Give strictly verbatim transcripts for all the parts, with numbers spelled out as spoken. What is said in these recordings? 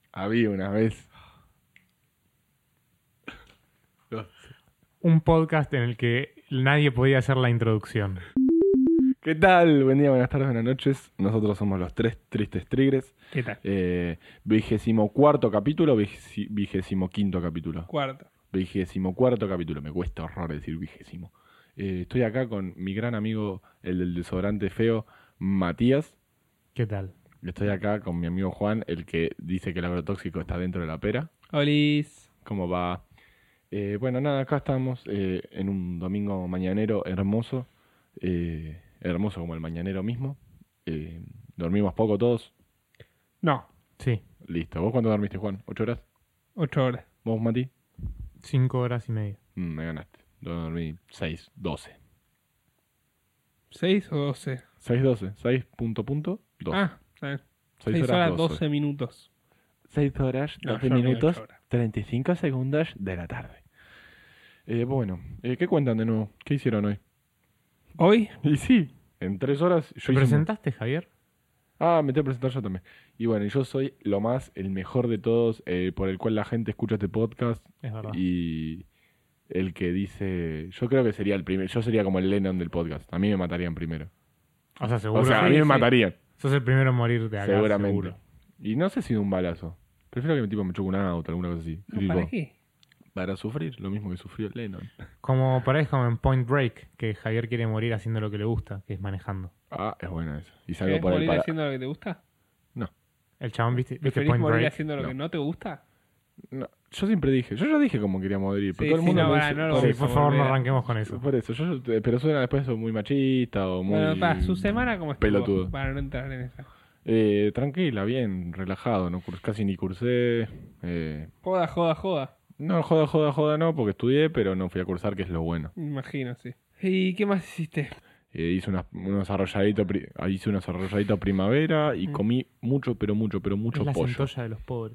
Había una vez. Un podcast en el que nadie podía hacer la introducción. ¿Qué tal? Buen día, buenas tardes, buenas noches. Nosotros somos los tres tristes tigres. ¿Qué tal? Eh, vigésimo cuarto capítulo, vigesi- vigésimo quinto capítulo. Cuarto. Vigésimo cuarto capítulo, me cuesta horror decir vigésimo. Eh, estoy acá con mi gran amigo, el del desodorante feo, Matías. ¿Qué tal? Estoy acá con mi amigo Juan, el que dice que el agrotóxico está dentro de la pera. Olis. ¿Cómo va? Eh, bueno, nada, acá estamos eh, en un domingo mañanero hermoso. Eh, hermoso como el mañanero mismo. Eh, dormimos poco todos. No, Sí, Listo. ¿Vos cuánto dormiste, Juan? ¿Ocho horas? ocho horas. ¿Vos, Mati? cinco horas y media. Mm, me ganaste. Yo dormí seis, doce. ¿Seis o doce? seis, doce. seis punto punto, doce. Ah, está bien. seis Seis horas, doce. doce minutos. seis horas, No, doce yo dormí minutos, ocho horas. treinta y cinco segundos de la tarde. Eh, bueno, eh, ¿qué cuentan de nuevo? ¿Qué hicieron hoy? ¿Hoy? Y sí, en tres horas yo ¿Te hice un- presentaste, Javier? Ah, me tengo que presentar yo también. Y bueno, yo soy lo más, el mejor de todos, eh, por el cual la gente escucha este podcast. Es verdad. Y el que dice... Yo creo que sería el primero. Yo sería como el Lennon del podcast. A mí me matarían primero. O sea, seguro. O sea, a sí, mí me sí. matarían. Sos el primero en morir de acá, Seguramente. seguro. Y no sé si de un balazo. Prefiero que mi tipo me choque un auto, alguna cosa así. No, Tipo, ¿para qué? para sufrir, lo mismo que sufrió Lennon. Como por ahí es como en Point Break, que Javier quiere morir haciendo lo que le gusta, que es manejando. Ah, es buena esa. Y salgo ¿Querés por el morir para... haciendo lo que te gusta? No, El chabón, ¿viste, ¿viste ¿Preferís Point morir Break? haciendo lo No. que no te gusta? no. Yo siempre dije... Yo ya dije cómo quería morir. Pero Sí, todo el sí, mundo no, me pará, dice... no lo por Sí, vamos eso. por favor, no volver a- arranquemos con eso. Por eso, yo, yo- pero suena después eso muy machista o muy Bueno, para su semana como estuvo. pelotudo. Para no entrar en esa. Eh, tranquila, bien, relajado, no curs- casi ni cursé. Eh, Joda, joda, joda. no, joda, joda, joda no, porque estudié, pero no fui a cursar, que es lo bueno. Me imagino, sí. ¿Y qué más hiciste? Eh, hice unas- unos arrolladitos, pri- hice unos arrolladitos primavera y Mm. comí mucho, pero mucho, pero mucho es la pollo. centolla de los pobres.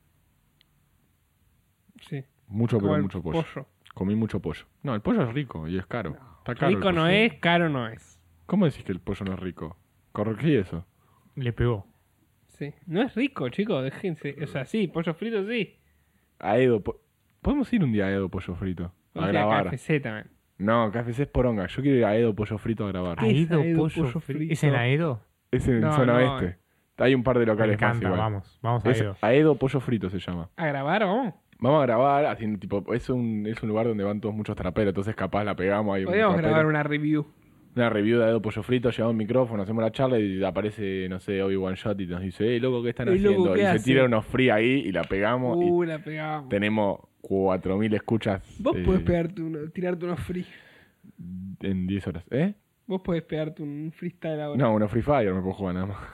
Sí. Mucho, Como pero el mucho pollo. Comí mucho pollo. No, el pollo es rico y es caro. Está caro el Rico no pollo. es, caro no es. ¿Cómo decís que el pollo no es rico? Corregí eso. Le pegó. Sí. No es rico, chicos, déjense. O sea, sí, pollo frito sí. A Edo, po- ¿podemos ir un día a Edo Pollo Frito? A O sea, grabar. K F C también. No, K F C es poronga. Yo quiero ir a Edo Pollo Frito a grabar. ¿Qué es Aedo, Aedo pollo, pollo frito. frito? ¿Es en Aedo? Es en No, zona no, oeste. Hay un par de Me locales más encanta, igual. vamos. Vamos a Es Aedo. Aedo Pollo Frito se llama. ¿A grabar vamos? Vamos a grabar, haciendo tipo, es un, es un lugar donde van todos muchos traperos, entonces capaz la pegamos ahí. un Podríamos trapero. grabar una review. Una review de Aedo Pollo Frito, llevamos un micrófono, hacemos la charla y aparece, no sé, Obi-Wan Shot y nos dice, eh, loco, ¿qué están Eh, loco, haciendo? ¿qué y se hacen? tira unos free ahí y la pegamos Uh, la pegamos. y tenemos cuatro mil escuchas Vos eh, podés pegarte uno, tirarte unos free. en diez horas. ¿Eh? Vos podés pegarte un freestyle ahora. No, uno Free Fire me puedo jugar nada más.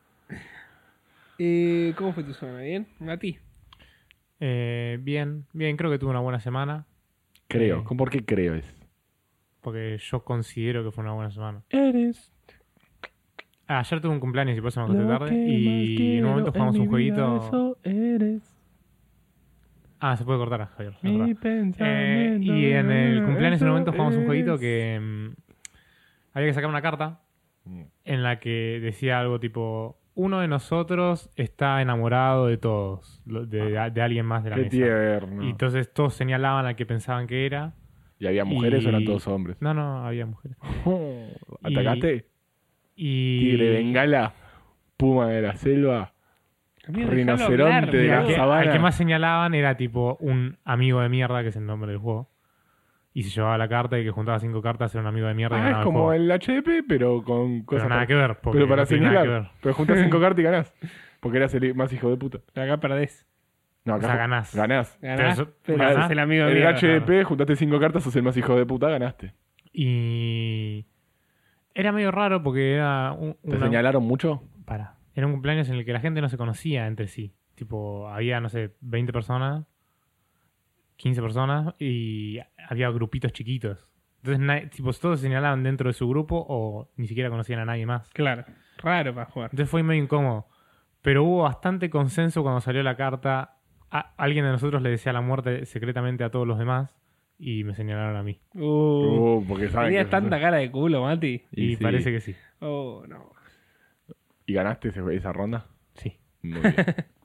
Eh, ¿Cómo fue tu semana? ¿Bien? ¿A ti? Eh, bien, bien, creo que tuve una buena semana. Creo. Eh. ¿Cómo ¿Por qué creo es? Porque yo considero que fue una buena semana. Eres Ah, ayer tuve un cumpleaños y por eso me acosté lo tarde. que más Y en un momento quiero jugamos en un mi vida, jueguito. eso eres. Ah, se puede cortar, Javier. es Mi verdad. Eh, pensamiento, y en el cumpleaños en un momento eso jugamos un jueguito eres. que mm, había que sacar una carta en la que decía algo tipo: uno de nosotros está enamorado de todos, lo- de, de- de alguien más de la Qué mesa. tierno. Y entonces todos señalaban al que pensaban que era. ¿Y había mujeres y- o eran todos hombres? No, no, había mujeres. ¿Atacaste? Y Tigre bengala, puma de la selva, Amigo, Rinoceronte déjalo hablar, de y la al, que, sabana. al que más señalaban era tipo un amigo de mierda, que es el nombre del juego. Y se llevaba la carta y que juntaba cinco cartas era un amigo de mierda y Ah, ganaba es el como juego. el H D P, pero con cosas. Pero nada para- que ver. Porque Pero para no tiene nada que señalar. ver. Pero juntás cinco cartas y ganás. Porque eras el más hijo de puta. Pero acá perdés. No, O acá sea, ju- ganás. Ganás. Ganás, eso- pero ganás. sos el amigo de En el mierda. H D P juntaste cinco cartas, sos el más hijo de puta, ganaste. Y era medio raro porque era un, ¿Te una- señalaron mucho? Para. Era un cumpleaños en el que la gente no se conocía entre sí. Tipo, había, no sé, veinte personas, quince personas y había grupitos chiquitos. Entonces, na- tipo, todos se señalaban dentro de su grupo o ni siquiera conocían a nadie más. Claro. Raro para jugar. Entonces fue medio incómodo. Pero hubo bastante consenso cuando salió la carta. A- alguien de nosotros le decía la muerte secretamente a todos los demás y me señalaron a mí. Uh, Uh, porque saben tenías que- tanta cara de culo, Mati. Y, Y sí. parece que sí. Oh, no. ¿Y ganaste ese- esa ronda? Sí. Muy bien. O sea, te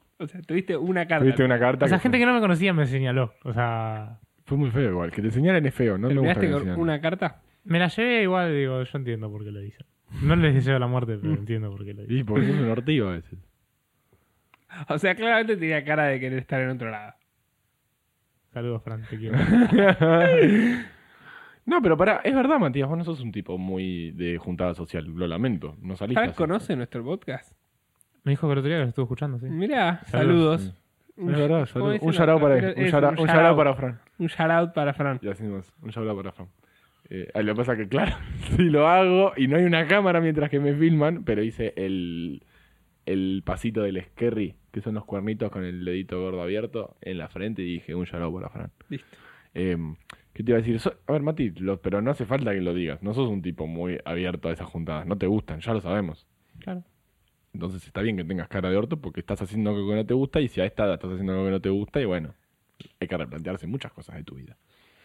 Tuviste una carta. Tuviste una carta O sea, que gente fue, que no me conocía me señaló. O sea, fue muy feo igual. Que te señalen es feo, no me gusta ¿Terminaste que me con señalen. una carta? me la llevé igual, digo, yo entiendo por qué lo dicen. No les deseo la muerte, pero entiendo por qué lo dicen. Sí, porque es un ortigo a veces. O sea, claramente tenía cara de querer estar en otro lado. Saludos, Fran, te quiero. No, pero pará, es verdad, Matías, vos no sos un tipo muy de juntada social, lo lamento, no saliste ¿Fran así. conoce nuestro podcast? Me dijo que el otro día que lo estuvo escuchando, sí. Mirá, Saludos. saludos. Es verdad, ¿cómo salud. dicen Un shout-out los para, raperos? un Eso, shout-out- un un shout-out. shout-out para Fran. Un shout out para Fran. Ya hacemos un shout-out para Fran. Eh, ah, lo que pasa que, claro, si lo hago y no hay una cámara mientras que me filman, pero hice el, el pasito del Skerry, que son los cuernitos con el dedito gordo abierto en la frente, y dije un shout-out para Fran. Listo. Eh, ¿Qué te iba a decir? So- a ver, Mati, lo- pero no hace falta que lo digas. No sos un tipo muy abierto a esas juntadas. No te gustan, ya lo sabemos. Claro. Entonces está bien que tengas cara de orto porque estás haciendo algo que no te gusta, y si a esta edad estás haciendo algo que no te gusta, y bueno, hay que replantearse muchas cosas de tu vida.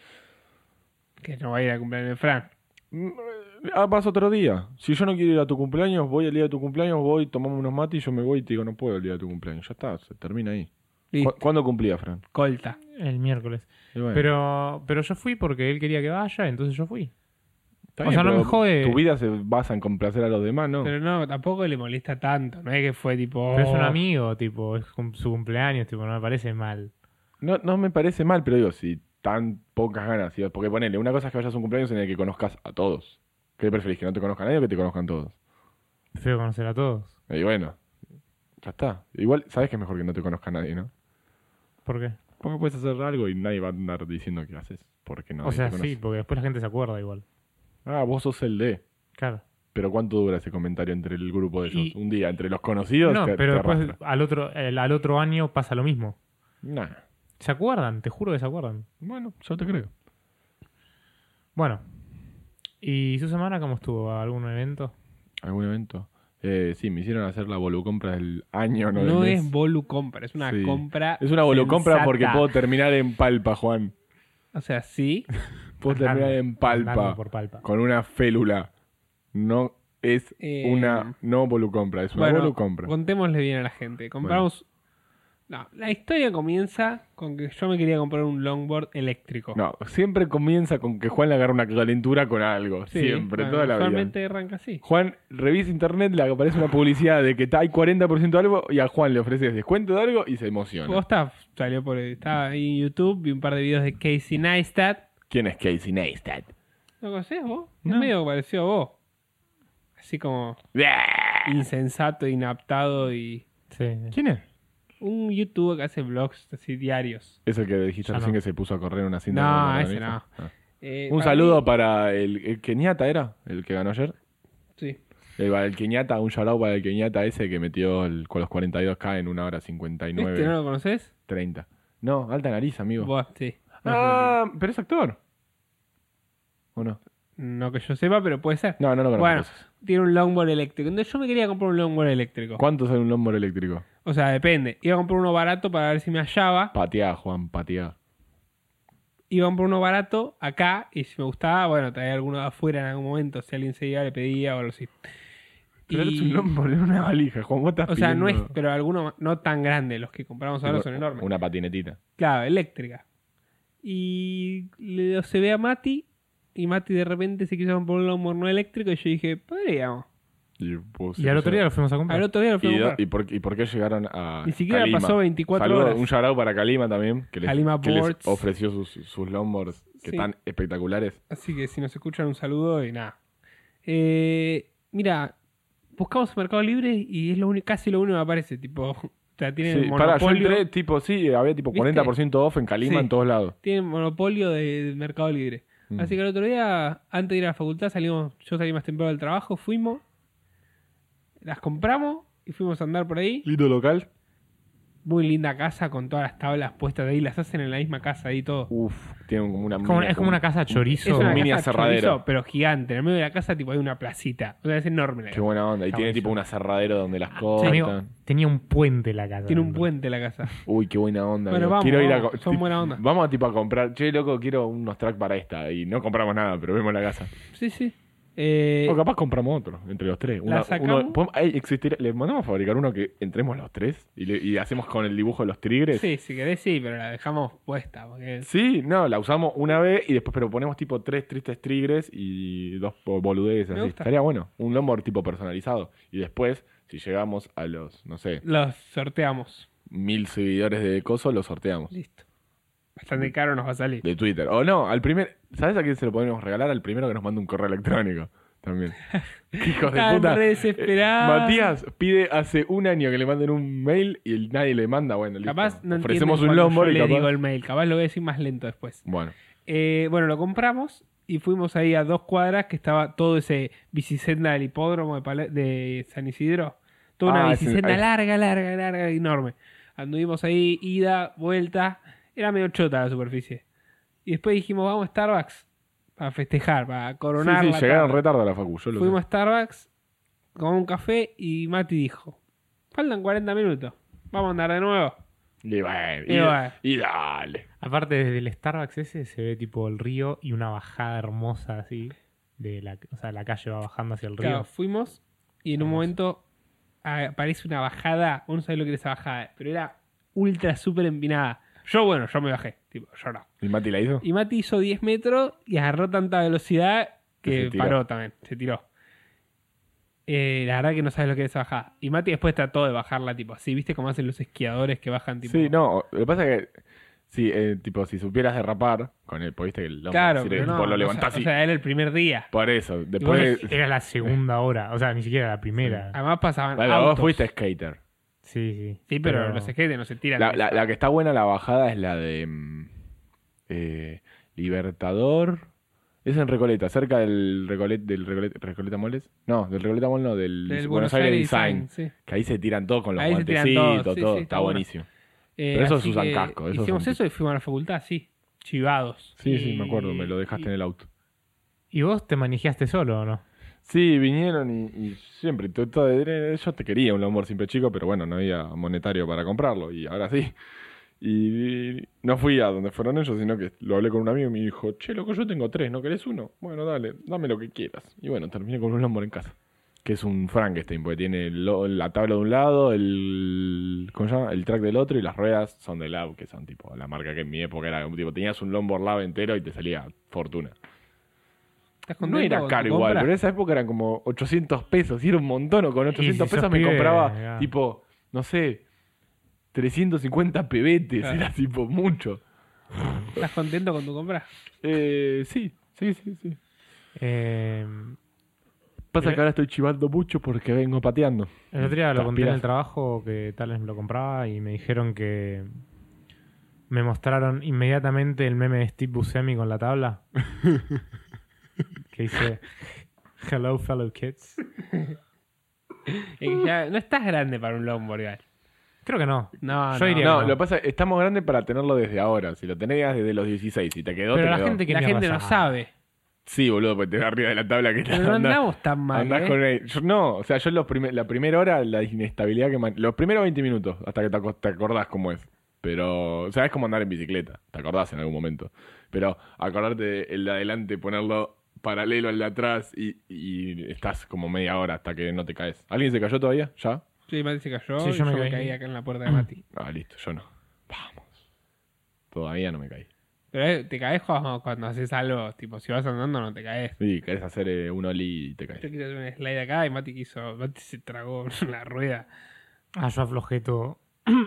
Que no va a ir a cumpleaños de Fran. Mm, Ah, vas otro día. Si yo no quiero ir a tu cumpleaños, voy al día de tu cumpleaños, voy, tomamos unos mates y yo me voy y te digo, no puedo el día de tu cumpleaños. Ya está, se termina ahí. Listo. ¿Cu- ¿Cuándo cumplía, Fran? Colta. El miércoles. Y bueno, Pero, pero yo fui porque él quería que vaya, entonces yo fui. está o sea, no pero me jode. Tu vida se basa en complacer a los demás, ¿no? Pero no, tampoco le molesta tanto. No es que fue tipo. Pero es un oh, amigo, tipo, es cum- su cumpleaños, tipo, no me parece mal. No, no me parece mal, pero digo, si tan pocas ganas, ¿sí? Porque ponele, una cosa es que vayas a un cumpleaños en el que conozcas a todos. ¿Qué preferís? ¿Que no te conozca nadie o que te conozcan todos? Prefiero conocer a todos. Y bueno, ya está. Igual, sabes que es mejor que no te conozca nadie, ¿no? ¿Por qué? Porque puedes hacer algo y nadie va a andar diciendo qué haces. Porque no. o sea, sí, porque después la gente se acuerda igual. Ah, vos sos el de. Claro. Pero ¿cuánto dura ese comentario entre el grupo de ellos? Y- Un día, entre los conocidos. No, te- pero te después arrastra. al otro, el- al otro año pasa lo mismo. Nah. Se acuerdan, te juro que se acuerdan. Bueno, yo te creo. Bueno. ¿Y su semana cómo estuvo? ¿Algún evento? ¿Algún evento? Eh, sí, me hicieron hacer la volucompra del año, no, No del es mes. bolu compra, es una Sí. compra. Es una volucompra sensata. porque puedo terminar en palpa, Juan. O sea, sí. Puedo Andando, terminar en palpa. andando por palpa. Con una félula. No es Eh, una no volucompra, es una Bueno, volucompra. contémosle bien a la gente. Compramos. No, la historia comienza con que yo me quería comprar un longboard eléctrico. No, siempre comienza con que Juan le agarra una calentura con algo. Sí, siempre, bueno, toda la vida. usualmente arranca así. Juan revisa internet, le aparece una publicidad de que está- hay cuarenta por ciento de algo y a Juan le ofreces descuento de algo y se emociona. Posta salió por. Estaba ahí en YouTube, vi un par de videos de Casey Neistat. ¿Quién es Casey Neistat? ¿Lo conocés vos? No. Es medio parecido a vos. Así como insensato, inaptado y. Sí. ¿Quién es? Un youtuber que hace vlogs así diarios. Es el que dijiste Ya recién no. que se puso a correr en una cinta. No, con una ese camisa. no. Ah. Eh, Un para saludo mí- para el, el Kenyatta, ¿era? El que ganó ayer. Sí. El, para el Kenyatta, un shout out para el Kenyatta ese que metió el- con los cuarenta y dos K en una hora cincuenta y nueve. ¿Este no lo conoces? treinta. No, alta nariz, amigo. Vos, sí. Ah, pero es actor. ¿O no? No que yo sepa, pero puede ser. No, no lo conozco. Bueno, tiene un longboard eléctrico. Entonces yo me quería comprar un longboard eléctrico. ¿Cuánto sale un longboard eléctrico? O sea, depende. Iba a comprar uno barato para ver si me hallaba. Pateá, Juan, pateá. Iba a comprar uno barato acá y si me gustaba, bueno, traía alguno de afuera en algún momento. Si alguien se iba, le pedía o algo así. Pero Y- es un longboard en una valija, Juan. Vos estás O sea, no es, pidiendo pero algunos no tan grandes. Los que compramos ahora son enormes. Una patinetita. Claro, eléctrica. Y le se ve a Mati. Y Mati de repente se quiso comprar un longboard no eléctrico. Y yo dije, podríamos. Y, vos- Y al otro día lo fuimos a comprar. Al otro día lo fui a ¿Y, do- comprar. y por, ¿Y por qué llegaron a Ni siquiera Calima? pasó veinticuatro Saludo, horas. Un shout out para Calima también, que les, Calima que les Boards. ofreció sus, sus longboards, que Sí. están espectaculares. Así que si nos escuchan, un saludo y nada. Eh, mira, buscamos en Mercado Libre y es lo único, casi lo único que me aparece. Tipo, o sea, tienen Sí, pará, yo monopolio. entré, tipo, sí, había tipo ¿Viste? cuarenta por ciento off en Calima Sí. en todos lados. Tienen monopolio de, de Mercado Libre. Mm. Así que el otro día, antes de ir a la facultad, salimos, yo salí más temprano del trabajo, fuimos, las compramos y fuimos a andar por ahí. Lindo local. Muy linda casa con todas las tablas puestas ahí, las hacen en la misma casa ahí todo. Uf, tienen como una Es como, mini- es como una casa chorizo. Es una mini casa aserradero. chorizo, pero gigante. En el medio de la casa tipo hay una placita. O sea, es enorme la Qué casa. buena onda. Y Está tiene buenísimo. tipo un aserradero donde las Sí, cortan. amigo, tenía un puente la casa. Tiene un puente la casa. Uy, qué buena onda. Bueno, amigo. vamos, quiero ir a vamos, co- son tip- buena onda. Vamos a tipo a comprar. Che, loco, quiero unos tracks para esta. Y no compramos nada, pero vemos la casa. Sí, sí. Eh, O capaz compramos otro, entre los tres. Una- sacamos? uno- podemos- ey, existiría- le mandamos a fabricar uno que entremos los tres y, le- y hacemos con el dibujo de los tigres. sí, si querés, sí, pero la dejamos puesta. Porque... Sí, no, la usamos una vez y después, pero ponemos tipo tres tristes tigres y dos bo- boludeces Me así. gusta. Estaría bueno, un longboard tipo personalizado. Y después, si llegamos a los, no sé, Los sorteamos. mil seguidores de Coso, los sorteamos. Listo. Bastante caro nos va a salir. De Twitter. O no, al primer, ¿sabes a quién se lo podemos regalar? Al primero que nos mande un correo electrónico. También. ¿Qué hijos de Están puta? re desesperados. Eh, Matías pide hace un año que le manden un mail y el- nadie le manda. Bueno, listo. Capaz no ofrecemos entienden un cuando longboard yo y le capaz... digo el mail. Capaz lo voy a decir más lento después. Bueno, Eh, bueno, lo compramos y fuimos ahí a dos cuadras que estaba todo ese bicisenda del hipódromo de, Pala- de San Isidro. Toda una Ah, ese- bicisenda ahí. larga, larga, larga, enorme. Anduvimos ahí, ida, vuelta. Era medio chota la superficie. Y después dijimos, vamos a Starbucks para festejar, para sí, coronar sí, la llegaron tarde. retardo a la facu. Yo lo Fuimos a sé. Starbucks, comimos un café y Mati dijo, faltan cuarenta minutos, vamos a andar de nuevo. Y, bueno, Y y, bueno. y dale. Aparte, desde el Starbucks ese se ve tipo el río y una bajada hermosa así. De la, o sea, la calle va bajando hacia el río. Claro, fuimos y en un Hermoso. momento ah, aparece una bajada, uno sabe lo que era esa bajada, pero era ultra súper empinada. Yo, bueno, yo me bajé, tipo, yo no. ¿Y Mati la hizo? Y Mati hizo diez metros y agarró tanta velocidad Que que se tiró. paró también, se tiró. Eh, la verdad que no sabes lo que es esa bajada. Y Mati después trató de bajarla, tipo así, ¿viste cómo hacen los esquiadores que bajan, tipo? Sí, no, lo que pasa es que, sí, eh, tipo, si supieras derrapar con el, pues viste que el longboard Claro, sirve, pero no, tipo, lo o sea- levantás o y... sea, era el primer día. Por eso, Igual después... Era la segunda hora, o sea, ni siquiera la primera. Además pasaban Bueno, autos. vos fuiste skater. Sí, sí. Sí, pero, los skates no se tiran. La, de la, esa. la que está buena la bajada es la de mm, eh, Libertador. Es en Recoleta, cerca del Recolet, del Recolet- Recoleta Moles. No, del Recoleta Mall no, del, Del Buenos Aires Design. sí. Que ahí se tiran todos con los Ahí se tiran guantecitos, todos, sí, todo. sí, está está bueno. buenísimo. Eh, Pero esos así usan que casco, esos Hicimos son eso y fuimos a la facultad, sí. Chivados. Sí, sí, Y- me acuerdo, me lo dejaste en el auto. ¿Y vos te manejaste solo o no? Sí, vinieron y, y siempre, to- todo- yo te quería un longboard siempre chico, pero bueno, no había monetario para comprarlo y ahora sí. Y no fui a donde fueron ellos, sino que lo hablé con un amigo y me dijo, che, loco, yo tengo tres, ¿no querés uno? Bueno, dale, dame lo que quieras. Y bueno, terminé con un longboard en casa, que es un Frankenstein, porque tiene lo- la tabla de un lado, el, ¿cómo se llama? El track del otro y las ruedas son de Lab, que son tipo la marca que en mi época era, tipo, tenías un longboard Lab entero y te salía fortuna. ¿Estás No contento era con caro tu igual, compra? pero en esa época eran como ochocientos pesos y era un montón. O con ochocientos si sos pesos me pibe, compraba ya. tipo, no sé, trescientos cincuenta pebetes. Claro. Era tipo mucho. ¿Estás contento con tu compra? Eh, sí, sí, sí, sí. Eh, Pasa que ahora estoy chivando mucho porque vengo pateando. el otro día lo conté en Transpirás. el trabajo que tal vez me lo compraba y me dijeron que me mostraron inmediatamente el meme de Steve Buscemi con la tabla. Que dice Hello fellow kids. Es que ya no estás grande para un longboard, igual. Creo que no. No, Yo no. diría- No, no. lo que pasa es que estamos grandes para tenerlo desde ahora. Si lo tenés desde los dieciséis y te quedó, Pero te la quedó. gente que La mierda gente no sabe. sabe. Sí, boludo, porque te da arriba de la tabla que Pero no andamos tan mal, Andás ¿eh? con el- yo- no, o sea, yo los primer- la primera hora, la inestabilidad que... man- los primeros veinte minutos, hasta que te, aco- te acordás cómo es. Pero, o sea, es como andar en bicicleta, te acordás en algún momento. Pero acordarte de el de adelante, ponerlo paralelo al de atrás y, y estás como media hora hasta que no te caes. ¿Alguien se cayó todavía? ¿Ya? Sí, Mati se cayó Sí, y yo yo me me caí. caí acá en la puerta de Mati. Ah, listo, yo no. Vamos. Todavía no me caí. Pero eh, te caes cuando, cuando haces algo, tipo, si vas andando no te caes. Sí, querés hacer eh, un ollie y te caes. Yo quise hacer un slide acá y Mati quiso, Mati se tragó la rueda. Ah, yo aflojé todo.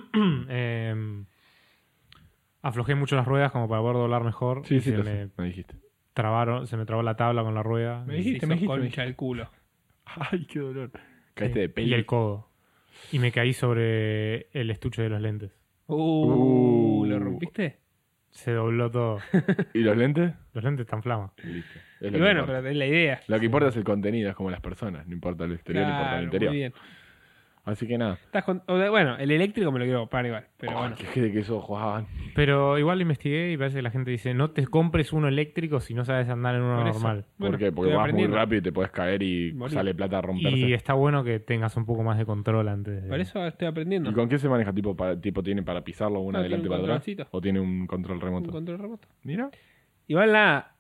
Eh, aflojé mucho las ruedas como para poder doblar mejor. Sí, y sí, se lo me sé, me dijiste. trabaron, se me trabó la tabla con la rueda. Me y, dijiste, me me dijiste, me concha el culo. Ay, qué dolor. Caíste sí, de peli. y el codo. Y me caí sobre el estuche de los lentes. Uh, Uh. ¿lo rompiste? Se dobló todo. ¿Y los lentes? Los lentes están flama. Listo. Es lo Y que bueno, importa. pero es la idea. Lo que importa es el contenido, es como las personas. No importa el exterior, no importa el Claro, interior. muy bien. Así que nada. Estás con- o sea, bueno, el eléctrico me lo quiero comprar igual, pero Ay, bueno. qué jede que sos, Juan. Pero igual investigué y parece que la gente dice, no te compres uno eléctrico si no sabes andar en uno Por eso. normal. ¿Por Bueno, qué? Porque estoy vas muy aprendiendo. rápido y te puedes caer y Morir. sale plata a romperse. Y ¿Y, está bueno que tengas un poco más de control antes de... Por eso estoy aprendiendo. con qué se maneja? ¿Tipo, para, tipo tiene para pisarlo una No, tiene adelante y un para atrás? controlcito. ¿O tiene un control Un remoto? control remoto. Mira. Igual nada,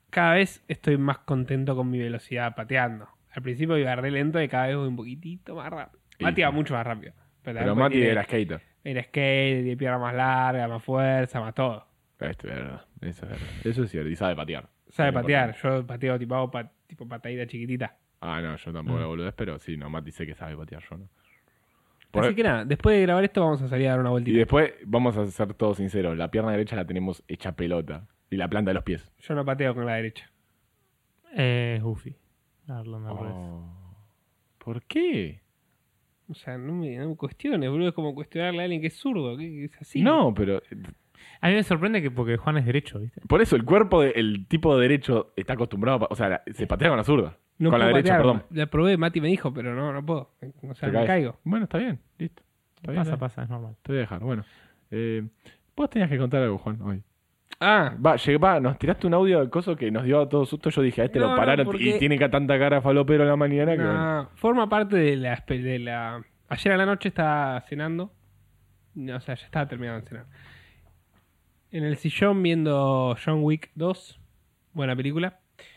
cada vez estoy más contento con mi velocidad pateando. Al principio iba re lento y cada vez voy un poquitito más rápido. Y- Mati iba mucho más rápido. Pero, Pero también Mati tiene- era skater. era skate, de pierna más larga, más fuerza, más todo. Esto es verdad. Eso es verdad. Eso es cierto. Y sabe patear. Sabe Muy patear. importante. Yo pateo tipo, hago pa- tipo patadita chiquitita. Ah, no, yo tampoco Mm. la boludez, pero sí, no, Mati sé que sabe patear, yo no. Por- Así que nada, después de grabar esto vamos a salir a dar una Y vueltita. después, vamos a ser todos sinceros, la pierna derecha la tenemos hecha pelota. Y la planta de los pies. Yo no pateo con la derecha. Eh, es Goofy. Darlo al revés. Oh. ¿Por qué? O sea, no me, no me cuestiones, boludo. Es como cuestionarle a alguien que es zurdo. Que que es así. No, pero... A mí me sorprende que porque Juan es derecho, ¿viste? Por eso, el cuerpo, de- el tipo de derecho está acostumbrado... a pa- O sea, la- se patea con la zurda. No con la puedo derecha, patear. perdón. La probé, Mati me dijo, pero no, no puedo. O sea, Te me caes. caigo. Bueno, está bien, listo. Está bien, Pasa, está bien. pasa, es normal. Te voy a dejar, bueno. Eh, vos tenías que contar algo, Juan, hoy. Ah, Va, llegué, va, nos tiraste un audio de coso que nos dio a todos susto. Yo dije, a este No, lo no, pararon porque- y tiene ca- tanta cara falopero en la mañana que... bueno. no, forma parte de la, espe- de la... Ayer a la noche estaba cenando. No, o sea, ya estaba terminando de cenar. En el sillón viendo John Wick dos. Buena película.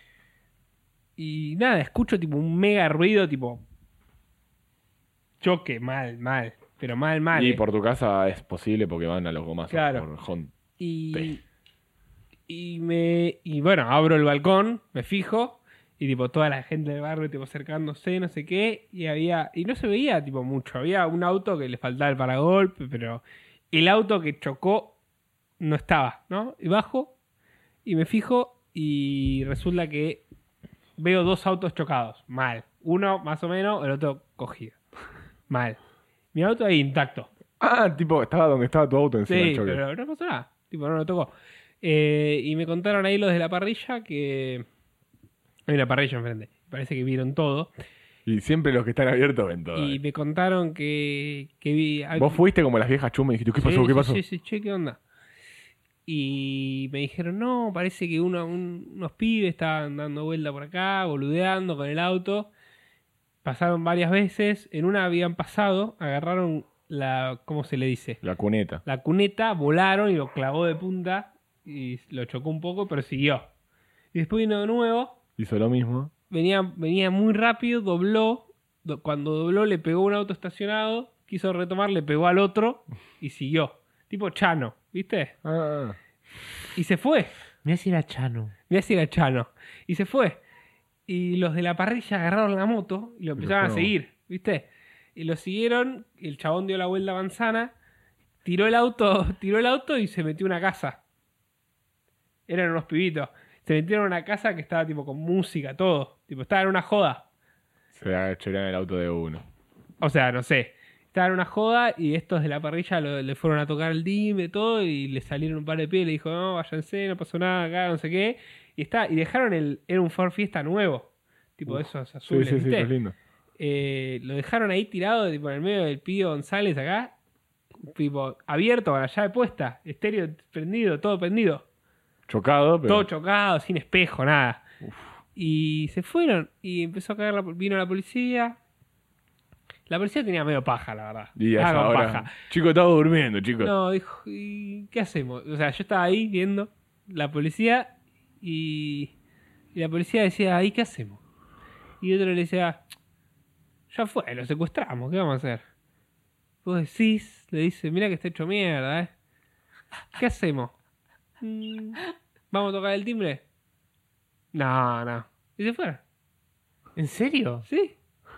Y nada, escucho tipo un mega ruido, tipo... Choque, mal, mal. Pero mal, mal. Y eh. por tu casa es posible porque van a los gomazos Claro. por Hon. Y, Sí. y me y bueno, abro el balcón, me fijo y tipo toda la gente del barrio tipo acercándose, no sé qué, y había y no se veía tipo mucho, había un auto que le faltaba el paragolpe, pero el auto que chocó no estaba, ¿no? Y bajo y me fijo y resulta que veo dos autos chocados, mal. Uno más o menos, el otro cogido. Mal. Mi auto ahí intacto. Ah, tipo, estaba donde estaba tu auto encima del Sí, choque. pero no pasó nada. Tipo, no lo tocó. Eh, y me contaron ahí los de la parrilla que... Hay una parrilla enfrente. Parece que vieron todo. Y siempre los que están abiertos ven todo. Y eh. me contaron que, que vi... Vos fuiste como las viejas chumas y dijiste, ¿qué pasó? Sí, ¿Qué sí, pasó? Sí, sí, che, ¿qué onda? Y me dijeron, no, parece que uno, un- unos pibes estaban dando vuelta por acá, boludeando con el auto. Pasaron varias veces. En una habían pasado, agarraron la... ¿Cómo se le dice? La cuneta. La cuneta, volaron y lo clavó de punta y lo chocó un poco, pero siguió. Y después vino de nuevo, Hizo lo mismo. venía, venía muy rápido, dobló. Do- cuando dobló le pegó a un auto estacionado, quiso retomar, le pegó al otro y siguió. Tipo Chano, ¿viste? Ah, Y se fue. Mira si era Chano. Mirá si era Chano. Y se fue. Y los de la parrilla agarraron la moto y lo empezaron a fueron. seguir, ¿viste? Y lo siguieron, el chabón dio la vuelta a manzana, tiró el auto, tiró el auto y se metió en una casa. Eran unos pibitos. Se metieron en una casa que estaba tipo con música, todo. Tipo, estaba en una joda. se le chorean el auto de uno. O sea, no sé. Estaba en una joda y estos de la parrilla lo- le fueron a tocar el dime, todo, y le salieron un par de pies, le dijo, no, váyanse, no pasó nada acá, no sé qué. Y está, y dejaron el, era un Ford Fiesta nuevo. Tipo de esos Sí, azules, sí, sí, ¿viste? es lindo. Eh, lo dejaron ahí tirado tipo, en el medio del Pío González acá, tipo abierto con la llave puesta, estéreo prendido, todo prendido, Chocado, pero... todo chocado, sin espejo, nada. Y se fueron y empezó a caer, la, vino la policía. La policía tenía medio paja, la verdad. Y a Estaba esa con hora... paja. Chicos, estaba durmiendo, chicos. No, dijo, ¿y qué hacemos? O sea, yo estaba ahí viendo la policía y, y la policía decía, ¿ahí qué hacemos? Y otro le decía, ya fue, lo secuestramos, ¿qué vamos a hacer? Vos decís, le dice, mira que está hecho mierda, ¿eh? ¿Qué hacemos? "Mm, ¿Vamos a tocar el timbre? No, no. Y se fueron, ¿En serio? ¿sí?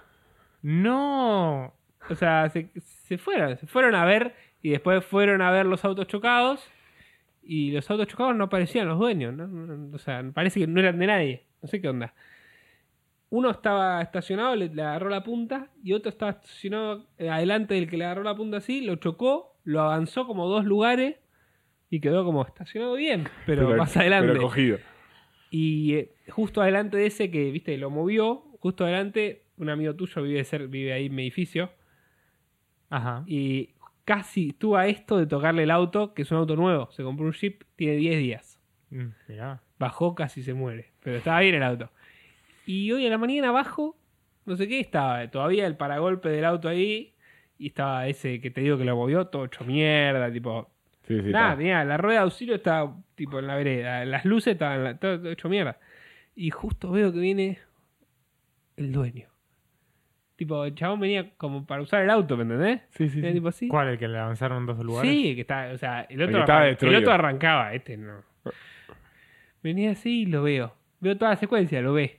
No. O sea, se, se fueron, se fueron a ver y después fueron a ver los autos chocados y los autos chocados no parecían los dueños, ¿no? No, o sea, parece que no eran de nadie, no sé qué onda. Uno estaba estacionado, le, le agarró la punta y otro estaba estacionado eh, adelante del que le agarró la punta así, lo chocó, lo avanzó como dos lugares y quedó como estacionado bien, pero, más adelante. Pero cogido. Y eh, justo adelante de ese que, viste, lo movió, justo adelante, un amigo tuyo vive, cer- vive ahí en mi edificio. Ajá. Y casi estuvo a esto de tocarle el auto, que es un auto nuevo. Se compró un Jeep, tiene diez días. Mm, mirá. Bajó, casi se muere. Pero estaba bien el auto. Y hoy a la mañana abajo, no sé qué, estaba todavía el paragolpe del auto ahí. Y estaba ese que te digo que lo movió, todo hecho mierda, tipo, Sí, sí, Nada, está. tenía, la rueda de auxilio estaba tipo en la vereda, las luces estaban en la- todo, todo hecho mierda. Y justo veo que viene el dueño. Tipo, el chabón venía como para usar el auto, ¿me entendés? Sí, sí, Era sí. tipo así. ¿Cuál? ¿El que le avanzaron dos lugares? Sí, que está, o sea, el otro, que estaba arran- el destruido. otro arrancaba, este no. Venía así y lo veo. Veo toda la secuencia, lo ve.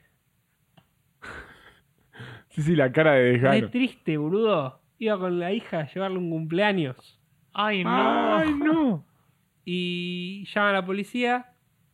Sí, sí, la cara de Re desgano. triste, boludo. Iba con la hija a llevarle un cumpleaños. ¡Ay, no! ¡Ay, no! Y llama a la policía.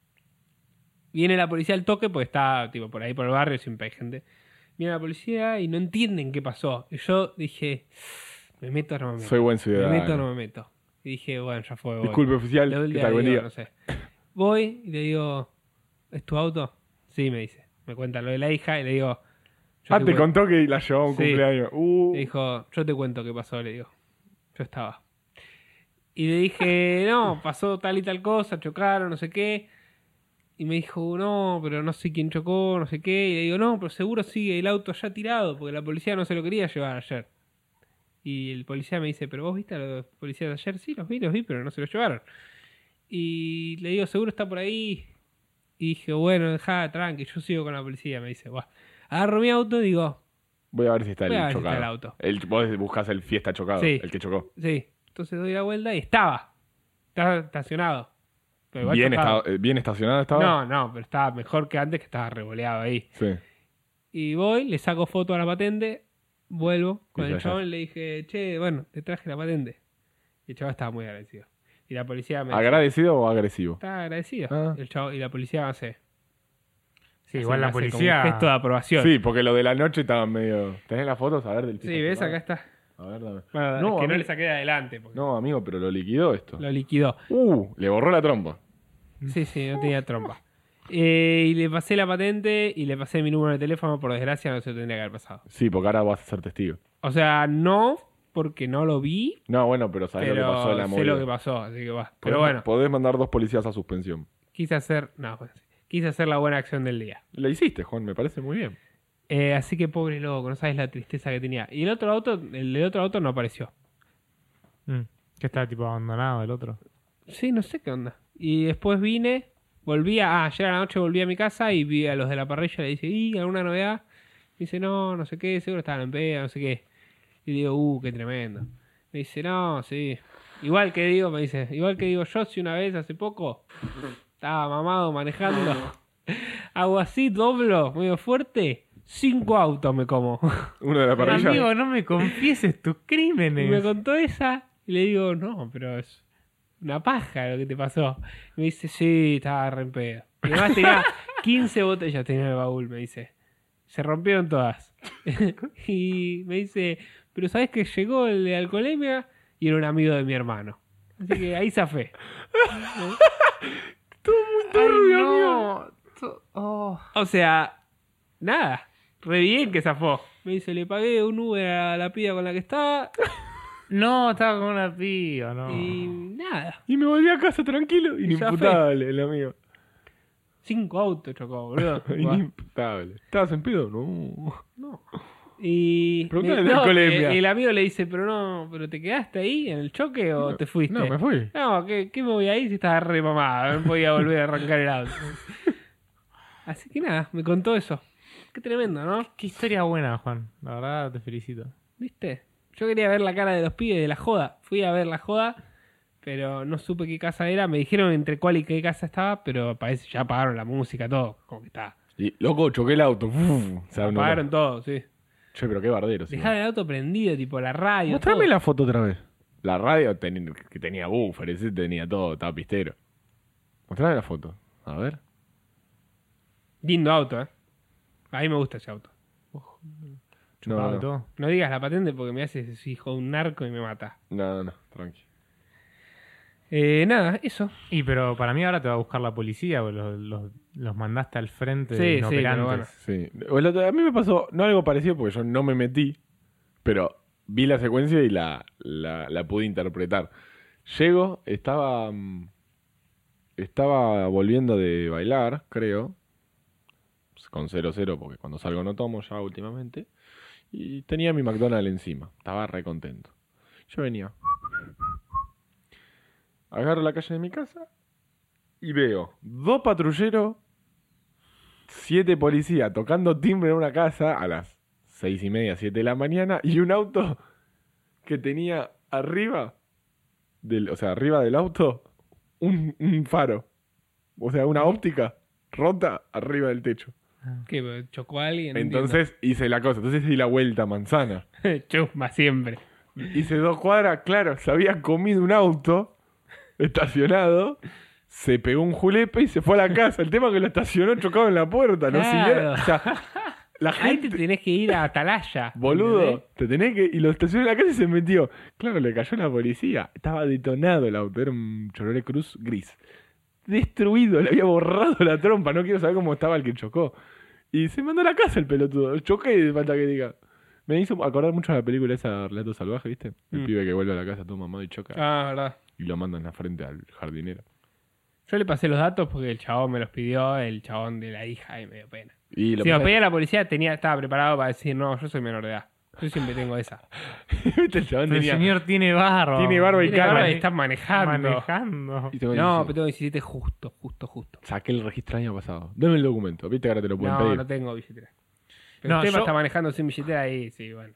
Viene la policía al toque, porque está tipo por ahí por el barrio, siempre hay gente. Viene la policía y no entienden qué pasó. Y yo dije, ¿me meto o no me meto? Soy buen ¿Me ciudadano. meto o no me meto? Y dije, bueno, ya fue. voy. Disculpe, oficial. Le doy el ¿Qué día tal? de Buen Dios, día. no sé. Voy y le digo, ¿es tu auto? Sí, me dice. Me cuenta lo de la hija y le digo... yo Ah, te te cuen- contó que la llevaba a un Sí. cumpleaños. Uh. Me dijo, yo te cuento qué pasó, le digo. Yo estaba. Y le dije, no, pasó tal y tal cosa, chocaron, no sé qué. Y me dijo, no, pero no sé quién chocó, no sé qué. Y le digo, no, pero seguro sigue el auto ya tirado, porque la policía no se lo quería llevar ayer. Y el policía me dice, ¿pero vos viste a los policías de ayer? Sí, los vi, los vi, pero no se los llevaron. Y le digo, seguro está por ahí. Y dije, bueno, dejá, tranqui, yo sigo con la policía. Me dice, guau. Agarro mi auto y digo, Voy a ver si está Voy a el ver si chocado. está el auto. El, vos buscas el fiesta chocado, Sí. el que chocó. sí. Entonces doy la vuelta y estaba. Estaba estacionado. Pero igual Bien, chocado. esta- eh, bien estacionado estaba. No, no, pero estaba mejor que antes, que estaba revoleado ahí. Sí. Y voy, le saco foto a la patente, vuelvo con Y el ya, chabón ya. y le dije, che, bueno, te traje la patente. Y el chabón estaba muy agradecido. Y la policía me ¿Agradecido o agresivo? estaba agradecido. Ah. El chabón, y la policía me hace, Sí, así igual me la hace como policía... un gesto de aprobación. Sí, porque lo de la noche estaba medio. ¿Tenés las fotos? A ver, del Sí, fiesta ves, chocado. acá está. A ver, dame. Bueno, No, es que a no mí- le saqué de adelante. Porque No, amigo, pero lo liquidó esto. Lo liquidó. Uh, le borró la trompa. Sí, sí, no tenía trompa. Eh, y le pasé la patente y le pasé mi número de teléfono. Por desgracia, no se lo tendría que haber pasado. Sí, porque ahora vas a ser testigo. O sea, no, porque no lo vi, No, bueno, pero sabés pero lo que pasó en la sé movida. lo que pasó, así que va. Pero Podés- bueno, Podés mandar dos policías a suspensión. quise hacer, no, pues, quise hacer la buena acción del día. Lo hiciste, Juan, me parece muy bien. Eh, así que pobre loco, no sabes la tristeza que tenía. Y el otro auto, el del otro auto no apareció. Mm, que está tipo abandonado el otro. Sí, no sé qué onda. Y después vine, volví a, ah, ayer a la noche volví a mi casa y vi a los de la parrilla, le dije, ¿y alguna novedad? Me dice, no, no sé qué, seguro estaban en peda, no sé qué. Y digo, uh, qué tremendo. Me dice, no, sí. Igual que digo, me dice, igual que digo yo, si una vez hace poco estaba mamado manejando, hago así, doblo, medio fuerte, cinco autos me como. Uno de la parrilla. Amigo, no me confieses tus Y crímenes. me contó esa y le digo, no, pero es una paja lo que te pasó. Y me dice, sí, estaba re en pedo. Y además tenía quince botellas tenía en el baúl, me dice. Se rompieron todas. Y me dice, pero ¿sabes que llegó el de alcoholemia? Y era un amigo de mi hermano. Así que ahí zafé. Ay, no. To- oh. O sea, nada. Re bien que zafó. Me dice, le pagué un Uber a la piba con la que estaba. No, estaba con una piba, no. Y nada. Y me volví a casa tranquilo. Y ya Inimputable, el amigo. Cinco autos chocó, boludo. Inimputable. ¿Estabas en pedo? No. No. Y Preguntale me- de no, alcoholemia. eh, el amigo le dice, pero no, pero te quedaste ahí en el choque o te fuiste. No, me fui. No, ¿qué, qué me voy a ir si estaba re mamada? No podía volver a arrancar el auto. Así que nada, me contó eso. Qué tremendo, ¿no? Qué historia buena, Juan. La verdad, te felicito. ¿Viste? Yo quería ver la cara de los pibes de la joda. Fui a ver la joda, pero no supe qué casa era. Me dijeron entre cuál y qué casa estaba, pero parece ya apagaron la música, todo. Como que está. Y, loco, choqué el auto. Uf, se anuló. Apagaron todo, sí. Che, pero qué bardero. sí. Dejaron el auto prendido, tipo la radio. Mostrame todo. la foto otra vez. La radio ten- que tenía buffer, ese tenía todo, estaba pistero. Mostrame la foto. A ver. Lindo auto, ¿eh? A mí me gusta ese auto. No, Chupado y no, todo. No digas la patente porque me hace hijo de un narco y me mata. no, no, no, tranqui. Eh, nada, eso. Y pero para mí ahora te va a buscar la policía, porque los, los, los mandaste al frente Sí, de sí, inoperantes. pero Sí. O el otro- a mí me pasó, no algo parecido porque yo no me metí, pero vi la secuencia y la, la, la pude interpretar. Llego, estaba. mm, Estaba volviendo de bailar, creo. Con cero cero, porque cuando salgo no tomo ya últimamente. Y tenía mi McDonald's encima. Estaba re contento. Yo venía. Agarro la calle de mi casa y veo dos patrulleros, siete policías tocando timbre en una casa a las seis y media, siete de la mañana y un auto que tenía arriba, del, o sea, arriba del auto, un, un faro. O sea, una óptica rota arriba del techo. ¿Qué? ¿Chocó a alguien? No Entonces hice la cosa, entonces di la vuelta a manzana. entiendo. Chusma siempre. Hice dos cuadras, claro, se había comido un auto estacionado, se pegó un julepe y se fue a la casa. El tema es que lo estacionó chocado en la puerta, no Claro. siguiera. O sea, la Ahí te gente, tenés que ir a Atalaya. boludo, ¿entendés? te tenés que. Y lo estacionó en la casa y se metió. Claro, le cayó la policía. Estaba detonado el auto, era un Chevrolet Cruz gris. Destruido, le había borrado la trompa, no quiero saber cómo estaba el que chocó. Y se mandó a la casa el pelotudo. Choqué, falta que diga. Me hizo acordar mucho a la película esa Relato Salvaje, ¿viste? El Mm. pibe que vuelve a la casa todo mamado y choca. Ah, verdad. Y lo mandan a la frente al jardinero. Yo le pasé los datos porque el chabón me los pidió, el chabón de la hija, y me dio pena. Y lo Si me pasa- pedía la policía, tenía, estaba preparado para decir, no, yo soy menor de edad. Yo siempre tengo esa. ¿Viste? El chabón Pero el tenía... señor tiene barba. Tiene barba y Tiene cara. barba y está manejando. manejando. Y tengo No, dieciséis. pero tengo diecisiete justo, justo, justo. Saqué el registro el año pasado. Dame el documento. ¿Viste que ahora te lo pueden No, pedir? no tengo billetera. Pero No, el tema yo- está manejando sin billetera ahí, sí, bueno.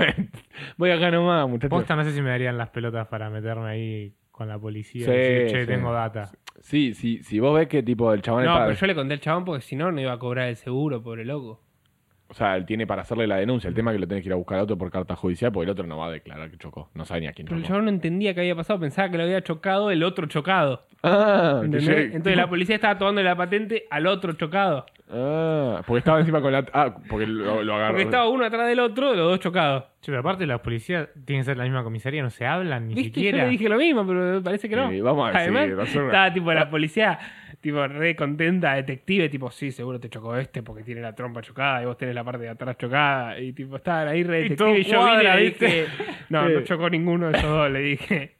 Voy acá nomás, muchachos. Posta, no sé si me darían las pelotas para meterme ahí con la policía. Sí, y decir, che, sí. tengo data. Sí, sí, si vos ves que tipo el chabón No, está... pero yo le conté al chabón porque si no, no iba a cobrar el seguro, pobre loco. O sea, él tiene para hacerle la denuncia. El tema es que lo tenés que ir a buscar al otro por carta judicial porque el otro no va a declarar que chocó. No sabe ni a quién Pero el chocó. chabón no entendía qué había pasado, pensaba que lo había chocado el otro chocado. Ah, que ¿Entendés? llegue- Entonces la policía estaba tomando la patente al otro chocado. Ah, porque estaba encima con la... Ah, porque lo, lo agarró. Porque estaba uno atrás del otro, los dos chocados. Che, pero aparte la policía tiene que ser la misma comisaría, no se hablan ni ¿Viste? Yo siquiera. le dije lo mismo, pero parece que no. Sí, vamos a decir, Además, nosotros- estaba tipo la policía, tipo re contenta, detective, tipo, sí, seguro te chocó este porque tiene la trompa chocada y vos tenés la parte de atrás chocada. Y tipo, estaban ahí re Y detective. todo Y, yo cuadra, vine y le ¿viste? dije, no, no Sí. chocó ninguno de esos dos, le dije.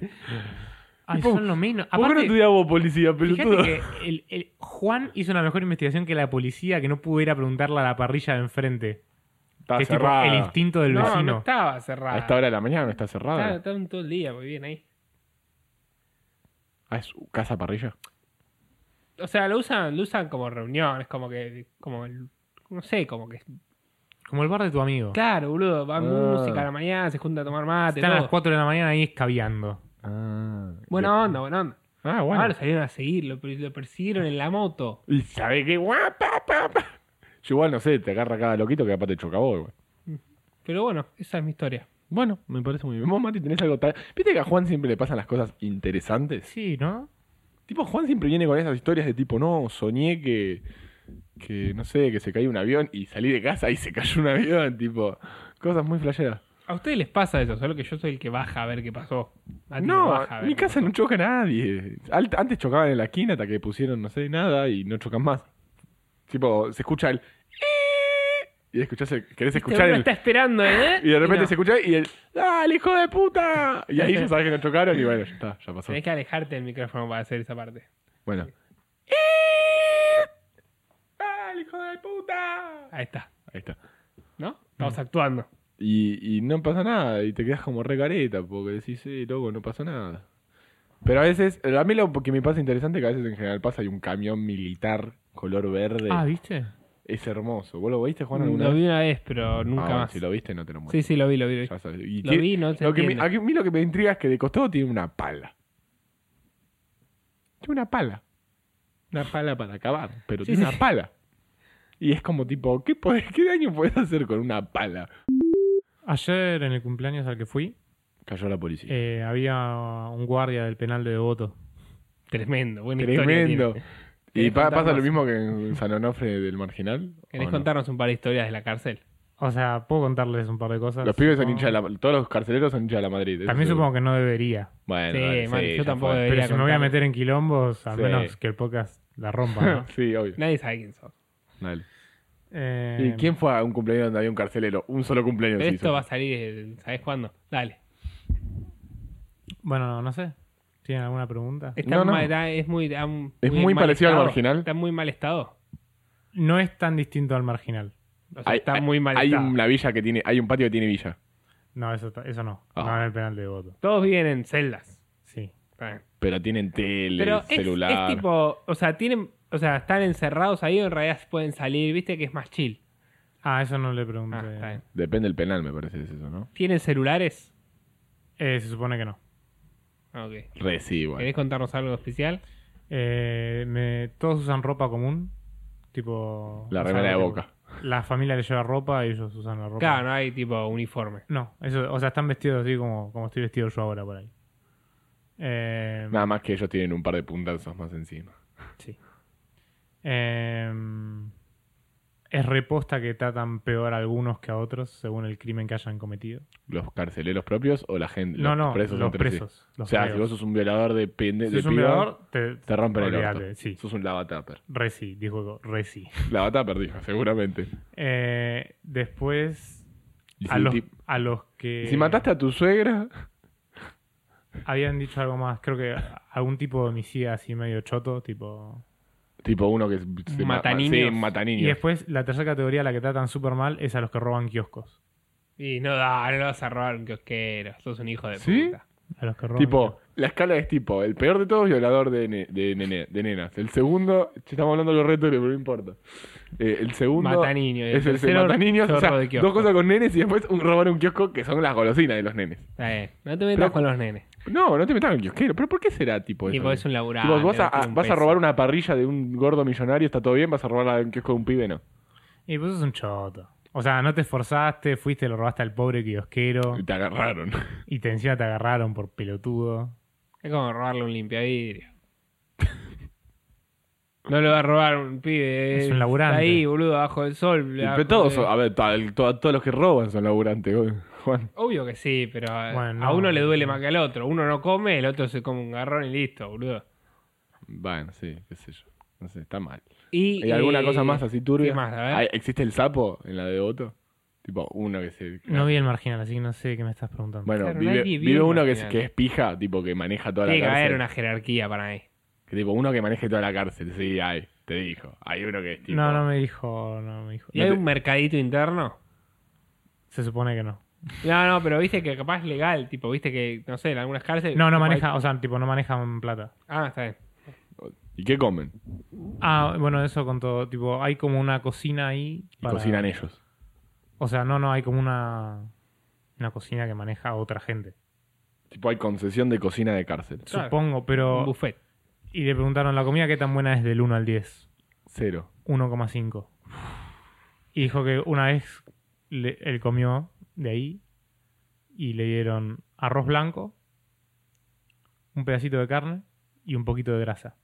Ay, Tipo, son lo menos. ¿Por qué no Aparte, estudiás vos policía, pelotudo? fíjate que el, el Juan hizo una mejor investigación que la policía que no pudo ir a preguntarle a la parrilla de enfrente. Está que es tipo cerrada. el instinto del No, vecino. no estaba A cerrada. esta hora de la mañana no está cerrada. Estaba- Estaban todo el día, muy bien ahí. Ah, es su casa parrilla. O sea, lo usan, lo usan como reuniones, como que, como el, no sé, como que, Como el bar de tu amigo. claro, boludo, va Ah. música a la mañana, se junta a tomar mate, Están a todo. las cuatro de la mañana ahí escabeando. Ah. Buena onda, buena onda. Ah, bueno. Ah, lo salieron a seguir, lo, lo persiguieron en la moto. Y sabe que guapa, papá. Yo igual no sé, te agarra cada loquito que aparte choca vos, güey. Pero bueno, esa es mi historia. Bueno, me parece muy bien. Vos, Mati, tenés algo tal. ¿Viste que a Juan siempre le pasan las cosas interesantes? Sí, ¿no? Tipo, Juan siempre viene con esas historias de tipo, no, soñé que, que no sé, que se cayó un avión y salí de casa y se cayó un avión, tipo, cosas muy flasheras. A ustedes les pasa eso, solo que yo soy el que baja a ver qué pasó. Mati No, baja a ver mi qué casa pasó. no choca a nadie. Al- Antes chocaban en la esquina hasta que pusieron, no sé, nada y no chocan más. Tipo, se escucha el... Y escuchás el... Querés Este escuchar uno el... está esperando, ¿eh? Y de repente no. se escucha y el... ¡Dale, hijo de puta! Y ahí ya sabes que no chocaron y bueno, ya está, ya pasó. Tenés que alejarte del micrófono para hacer esa parte. Bueno. ¡Dale, hijo de puta! Ahí está, Ahí está. ¿no? Estamos actuando. Y, y no pasa nada, y te quedas como re careta, porque decís, sí, loco, no pasó nada. Pero a veces, a mí lo que me pasa interesante es que a veces en general pasa hay un camión militar color verde. Ah, ¿viste? Es hermoso. ¿Vos lo viste, Juan, alguna Lo vez? vi una vez, pero nunca Ah, bueno, más. si lo viste, no te lo muestro. Sí, sí, lo vi, lo vi. Lo vi, Ya sabes. Y Lo tiene- vi, no se lo que me, entiende. a mí lo que me intriga es que de costado tiene una pala. Tiene una pala. Una pala para acabar, pero Sí, tiene sí. una pala. Y es como tipo, ¿qué, podés- ¿qué daño puedes hacer con una pala? Ayer en el cumpleaños al que fui, Cayó la policía. eh, había un guardia del penal de Devoto. Tremendo, buena historia. Tremendo. tiene. ¿Y ¿Querés pa- pasa contarnos? lo mismo que en San Onofre del Marginal? ¿Querés ¿O no? contarnos un par de historias de la cárcel? O sea, puedo contarles un par de cosas. Los pibes son supongo. hinchas de la... Todos los carceleros son hinchas de la Madrid. eso También seguro. supongo que no debería. Bueno, Sí, dale, man, yo ya tampoco fue. debería. Pero si me voy a contarles. meter en quilombos, al Sí. menos que el podcast la rompa, ¿no? Sí, obvio. Nadie sabe quién sos. Dale. Eh, ¿Y quién fue a un cumpleaños donde había un carcelero? Un solo cumpleaños Pero se esto hizo. va a salir, eh, ¿sabés cuándo? Dale. Bueno, no, no sé. ¿Tienen alguna pregunta? Está No, no. mal- está- es muy, está muy Es muy mal parecido al estado. Marginal. Está en muy mal estado. No es tan distinto al marginal. O sea, Hay, está hay- muy mal hay estado. una villa que tiene... Hay un patio que tiene villa. No, eso, eso no. Ah. No en el penal de Devoto. Todos viven en celdas. Sí. está bien. Pero tienen tele, Pero es, celular. es tipo, o sea, tienen, o sea, están encerrados ahí o en realidad pueden salir, viste que es más chill. Ah, eso no le pregunté. Ah, está bien. Depende del penal, me parece que es eso, ¿no? ¿Tienen celulares? Eh, se supone que no. Ah, ok. Re sí, igual. ¿Querés contarnos algo especial? Eh, me- todos usan ropa común. Tipo. La o sea, remera de tipo, Boca. La familia le lleva ropa y ellos usan la ropa. Claro, no hay tipo uniforme. No, eso, o sea, están vestidos así como, como estoy vestido yo ahora por ahí. Eh, Nada más que ellos tienen un par de puntazos más encima. Sí. Eh, es reposta que tratan peor a algunos que a otros según el crimen que hayan cometido. ¿Los carceleros propios o la gente? No, los no, presos los entre sí? presos. Los O sea, reos. si vos sos un violador de, pende, Si de sos un piba, violador, te, te rompen el olvídate, orto. Sí, Sos un lavatupper. re sí, dijo re sí. Lavatupper dijo, seguramente. Eh, después, Y a si, los, ti- a los que y si mataste a tu suegra, habían dicho algo más, creo que algún tipo de homicidio así medio choto, tipo... tipo uno que se ma- Mataniños. Sí, mataniños. Y después, la tercera categoría, la que tratan súper mal, es a los que roban kioscos. Y no da, no lo vas a robar un kiosquero. Sos un hijo de ¿Sí? puta. A los que roban Tipo, la escala es tipo, el peor de todos, violador de, ne- de, nene- de nenas. El segundo, che, estamos hablando de los retos, pero no importa. Eh, el segundo Mataniño. Y el es el tercero, mataniños, o sea, zorro de kiosco. dos cosas con nenes y después un robar un kiosco que son las golosinas de los nenes. Está bien. No te metas Pero- con los nenes. No, no te metas con el kiosquero, pero ¿por qué será tipo eso? Tipo, es un laburante. Tipo, vas, a, no tiene un vas a peso. robar una parrilla de un gordo millonario, está todo bien, vas a robar la de un kiosco de un pibe, no. Y pues es un choto. O sea, no te esforzaste, fuiste, lo robaste al pobre kiosquero Y te agarraron. y te encima te agarraron por pelotudo. Es como robarle un limpiavidrio. No le va a robar un pibe. Es un laburante. Está ahí, boludo, bajo del sol. Y, bajo pero todos, de- son- a ver, tal- to- todos los que roban son laburantes, güey, Juan. Obvio que sí, pero a- Bueno, a no. uno le duele más que al otro. Uno no come, el otro se come un garrón y listo, boludo. Bueno, sí, qué sé yo. No sé, está mal. Y, ¿Hay alguna eh, cosa más así turbia? ¿Qué más? A ver. ¿Hay- ¿Existe el sapo en la de Devoto? Tipo, uno que se... No vi el marginal, así que no sé qué me estás preguntando. Bueno, Claro, vive, nadie vio vive el uno que es, marginal. que es pija, tipo que maneja toda Tiene la que cárcel. haber una jerarquía para mí. Que tipo, uno que maneje toda la cárcel, sí, hay, te dijo. Hay uno que es tipo... No, no me dijo, no me dijo. ¿Y No hay te- un mercadito interno? Se supone que no. No, no, pero viste que capaz es legal. Tipo, viste que, no sé, en algunas cárceles. No, no tipo, maneja, hay- o sea, tipo, no manejan plata. Ah, está bien. ¿Y qué comen? Ah, bueno, eso con todo. Tipo, hay como una cocina ahí. Y cocinan ellos. O sea, no, no, hay como una, una cocina que maneja otra gente. Tipo, hay concesión de cocina de cárcel. Claro. Supongo, pero... Un buffet. Y le preguntaron, ¿la comida qué tan buena es del uno al diez? Cero. uno coma cinco. Y dijo que una vez le- él comió de ahí y le dieron arroz blanco, un pedacito de carne y un poquito de grasa.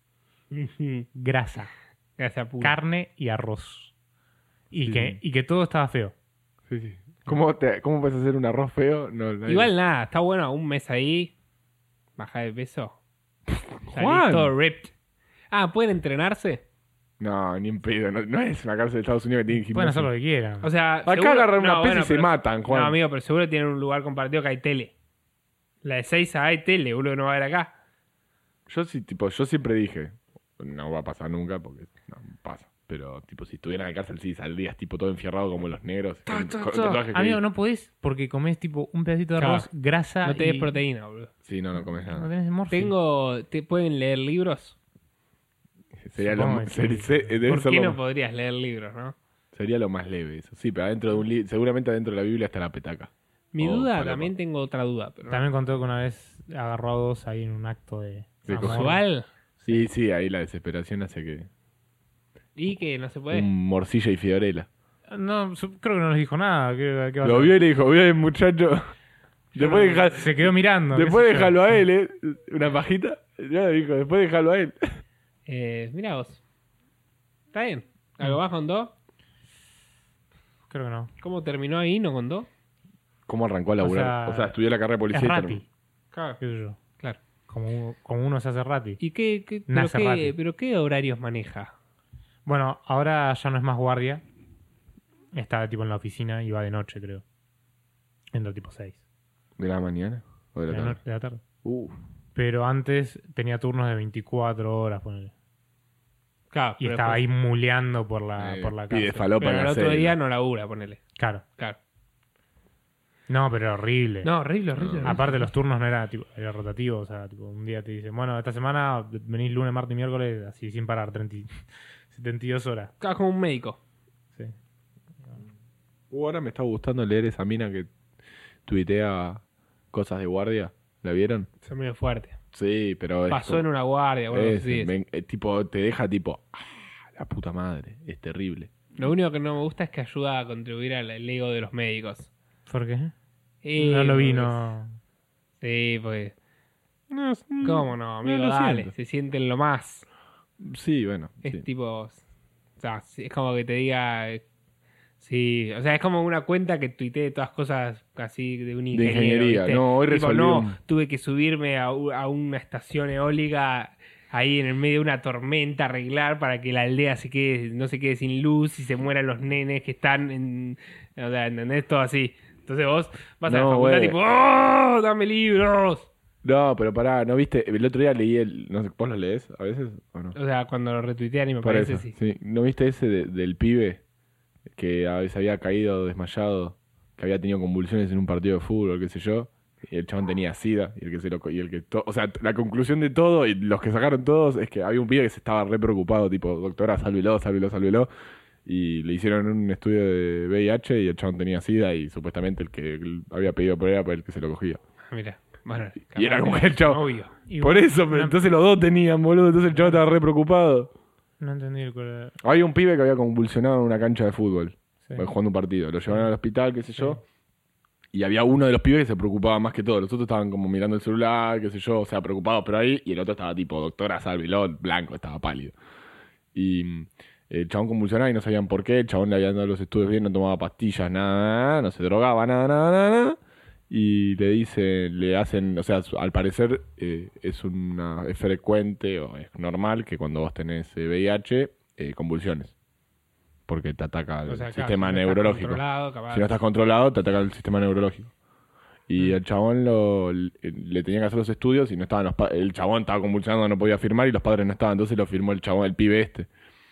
Grasa, Gracias, pura. carne y arroz. Y, Sí, que, sí. y que todo estaba feo. Sí, sí. ¿Cómo, te, ¿Cómo puedes hacer un arroz feo? No, nadie- Igual nada, está bueno un mes ahí. Baja de peso. Salís Juan. todo ripped. Ah, ¿pueden entrenarse? No, ni en pedo. No, no es una cárcel de Estados Unidos que tiene Pueden gimnasio. hacer lo que quieran. O sea, Acá seguro- agarran una no, pesa bueno, y se pero- matan, Juan. No, amigo, pero seguro tienen un lugar compartido que hay tele. La de seis a hay tele, boludo, no va a haber acá. Yo sí, tipo, yo siempre dije, no va a pasar nunca porque no pasa. Pero, tipo, si estuvieran en la cárcel, sí, saldrías, tipo, todo enfierrado como los negros. Ta, con- ta, con ta. tatuajes que- Amigo, no podés porque comés tipo un pedacito de Claro. arroz, grasa No te des y... proteína, boludo. Sí, no, no comes No nada. tenés morfi. Tengo. ¿Te pueden leer libros? Sería lo, Supongo ma- que ser- sí. ser- debe ¿Por ser qué lo no ma- podrías leer libros, no? sería lo más leve eso. Sí, pero adentro de un libro, seguramente adentro de la Biblia está la petaca. Mi Oh, duda, falopa. también tengo otra duda. Pero También contó que una vez agarró a dos ahí en un acto de... De amor. ¿Sexual? Sí, sí, ahí la desesperación hace que... Y que no se puede. Un morcilla y fiorella. No, su- creo que no les dijo nada. ¿Qué, qué va a Lo hacer? vio y le dijo, bien, muchacho. Después, de dejar- Se quedó mirando. después qué sé yo. déjalo a él, ¿eh? Una pajita. Ya le dijo, después déjalo a él. Eh, mira vos. Está bien. ¿Algo más con dos? Creo que no. ¿Cómo terminó ahí, no con dos? ¿Cómo arrancó a laburar? O sea, sea, estudió la carrera de Es policía. y rati. terminó. Claro. Qué sé yo. Claro. Como, uno- como uno se hace rati. ¿Y qué, qué, pero, Nace qué, Rati. pero qué horarios maneja? Bueno, ahora ya no es más guardia. Está tipo en la oficina y va de noche, creo. Entra tipo seis ¿De la mañana? ¿O de de la la, tarde? no- de la tarde. Uh, Pero antes tenía turnos de veinticuatro horas, ponele. Claro. Y pero estaba después- ahí muleando por la, eh, por la pide cárcel. falopa Pero en el la otro celda. día no labura, ponele. Claro. Claro. No, pero horrible. No, horrible, horrible. horrible. Aparte los turnos no era, tipo, era rotativo, o sea, tipo, un día te dicen, bueno, esta semana venís lunes, martes y miércoles, así sin parar, treinta, setenta y dos horas. Cada como un médico. Sí. Uh, ahora me está gustando leer esa mina que tuitea cosas de guardia. ¿La vieron? Eso es medio fuerte. Sí, pero es Pasó como- en una guardia, bueno, es, sí. me- eh, tipo, te deja tipo, ah, la puta madre, es terrible. Lo único que no me gusta es que ayuda a contribuir al al ego de los médicos. ¿Por qué? Y, no lo vi, pues, no. Sí, pues. No, es- ¿Cómo no, amigo? no lo Dale, siento. se sienten lo más. Sí, bueno. Es sí. tipo. O sea, sí, es como que te diga. eh, Sí, o sea, es como una cuenta que tuitee todas cosas así de un ingeniero. ingeniería, ¿viste? no, hoy Tipo, resolvió no, un- tuve que subirme a, u- a una estación eólica ahí en el medio de una tormenta a arreglar para que la aldea se quede, no se quede sin luz y se mueran los nenes que están en. O sea, ¿entendés? Todo así. Entonces vos vas a la No, facultad güey. tipo, ¡oh! ¡Dame libros! No, pero pará, ¿no viste? El otro día leí el... No sé, ¿vos lo lees a veces o no? O sea, cuando lo retuitean y me Por parece, eso, sí. sí. ¿No viste ese de- del pibe que a veces había caído desmayado, que había tenido convulsiones en un partido de fútbol, qué sé yo? Y el chabón tenía sida, y el que se lo... co- Y el que to- o sea, la conclusión de todo, y los que sacaron todos, es que había un pibe que se estaba re preocupado, tipo, doctora, sálvelo, sálvelo, sálvelo. Y le hicieron un estudio de V I H y el chabón tenía sida y supuestamente el que había pedido por él era por el que se lo cogía. Mira, bueno. Y era capaz como que que el chavo- Obvio. Y Por bueno, eso, pero no, entonces los dos tenían, boludo, entonces el chabón estaba re preocupado. no entendí el cual. Había un pibe que había convulsionado en una cancha de fútbol, Sí. jugando un partido. Lo llevaron al hospital, qué sé yo. Y había uno de los pibes que se preocupaba más que todos. Los otros estaban como mirando el celular, qué sé yo, o sea, preocupados por ahí. Y el otro estaba tipo, doctora, sálvelo, blanco, estaba pálido. Y mm, el chabón convulsionaba y no sabían por qué. El chabón le habían dado los estudios bien, no tomaba pastillas, nada, nada, no se drogaba, nada, nada, nada. nada. Y le dicen, le hacen, o sea, al parecer eh, es una es frecuente o es normal que cuando vos tenés eh, V I H, eh, convulsiones. Porque te ataca el O sea, claro, sistema si no estás neurológico. controlado, capaz- Si no estás controlado, te ataca el sistema neurológico. Y Mm. el chabón lo, le, le tenían que hacer los estudios y no estaban los pa- el chabón estaba convulsionando, no podía firmar y los padres no estaban, entonces lo firmó el chabón, el pibe este.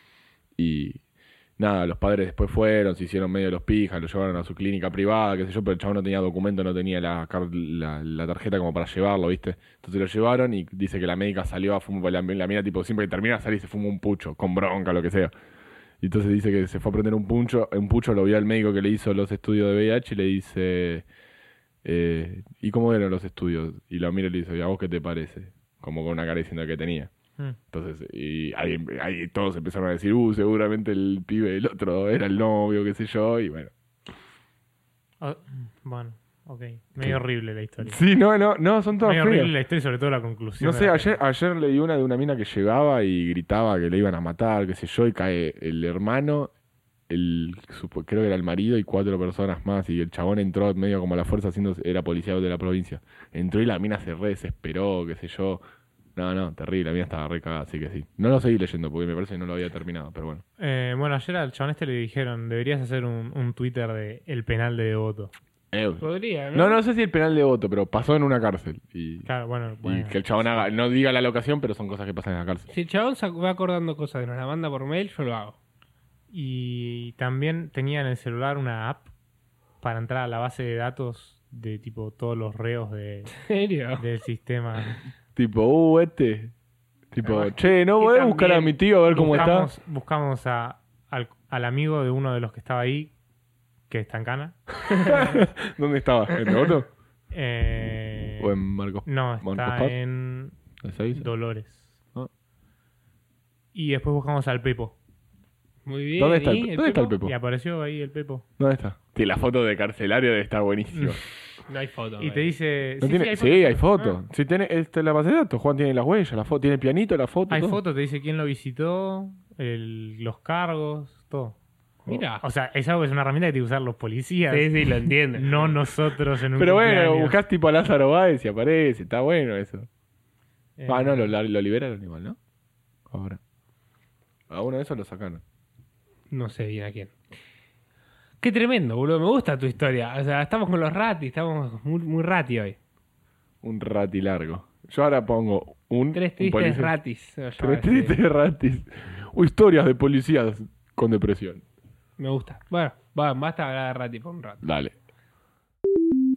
Y nada, los padres después fueron, se hicieron medio los pijas, lo llevaron a su clínica privada, qué sé yo, pero el chabón no tenía documento, no tenía la, car- la, la tarjeta como para llevarlo, ¿viste? Entonces lo llevaron y dice que la médica salió a fumar, la, la mina tipo siempre que termina de salir se fuma un pucho, con bronca, lo que sea. Y entonces dice que se fue a prender un pucho, un pucho lo vio al médico que le hizo los estudios de V I H y le dice, eh, ¿y cómo eran los estudios? Y lo mira y le dice, ¿y a vos qué te parece? Como con una cara diciendo que tenía. Mm. Entonces, y ahí, ahí todos empezaron a decir, uh, seguramente el pibe del otro era el novio, qué sé yo, y bueno. Oh, bueno, ok. Medio horrible la historia. Sí, no, no, no, son todas Medio horrible feas. la historia y sobre todo la conclusión. No de sé, la ayer, gente. ayer leí una de una mina que llegaba y gritaba que le iban a matar, qué sé yo, y cae el hermano, el supo- creo que era el marido y cuatro personas más, y el chabón entró medio como a la fuerza, haciendo, era policía de la provincia. Entró y la mina se re desesperó, qué sé yo. No, no, terrible, la mina estaba re cagada, así que sí. No lo seguí leyendo porque me parece que no lo había terminado, pero bueno. Eh, bueno, ayer al chabón este le dijeron, deberías hacer un, un Twitter de el penal de Devoto. Eh, Podría, ¿no? no, no sé si el penal de voto, pero pasó en una cárcel. Y, Claro, bueno, y bueno. que el chabón haga, no diga la locación, pero son cosas que pasan en la cárcel. Si el chabón sac- va acordando cosas y nos la manda por mail, yo lo hago. Y también tenía en el celular una app para entrar a la base de datos de tipo todos los reos de, ¿En serio? del sistema. Tipo, uh, este. Tipo, Además, che, ¿no que podés buscar a también mi tío a ver cómo buscamos, está? buscamos a, al, al amigo de uno de los que estaba ahí, que está en Cana. ¿Dónde estaba? ¿En Devoto? Eh, ¿O en Marcos? no, Marcos está Paz? en ¿En Ezeiza? Dolores. Ah. Y después buscamos al Pepo. Muy bien. ¿Dónde está ¿y el, ¿dónde está el Pepo? Y apareció ahí el Pepo. ¿Dónde está? Sí, la foto de carcelario debe estar buenísima. No hay foto. Y te dice... ¿No sí, tiene? sí, Sí, hay foto. foto. Sí, tiene, esta es la base de datos. Juan tiene las huellas, la foto, tiene el pianito, la foto. Ah, hay todo. fotos, te dice quién lo visitó, el- los cargos, todo. Mira. O sea, es algo que es una herramienta que tienen que usar los policías. Sí, sí, lo entiendo. No nosotros en un Pero bueno, cumpleaños. buscás tipo a Lázaro Báez y aparece. Está bueno eso. Eh, Ah, no, lo, lo liberaron igual, ¿no? Ahora. A uno de esos lo sacaron. No sé bien a quién. Qué tremendo, boludo. Me gusta tu historia. O sea, estamos con los ratis. Estamos muy, muy rati hoy. Un rati largo. Yo ahora pongo un... Tres un tristes policía- ratis. se va a Tres llamar este. tristes ratis. O historias de policías con depresión. Me gusta. Bueno, va, basta hablar de rati por un rato. Dale.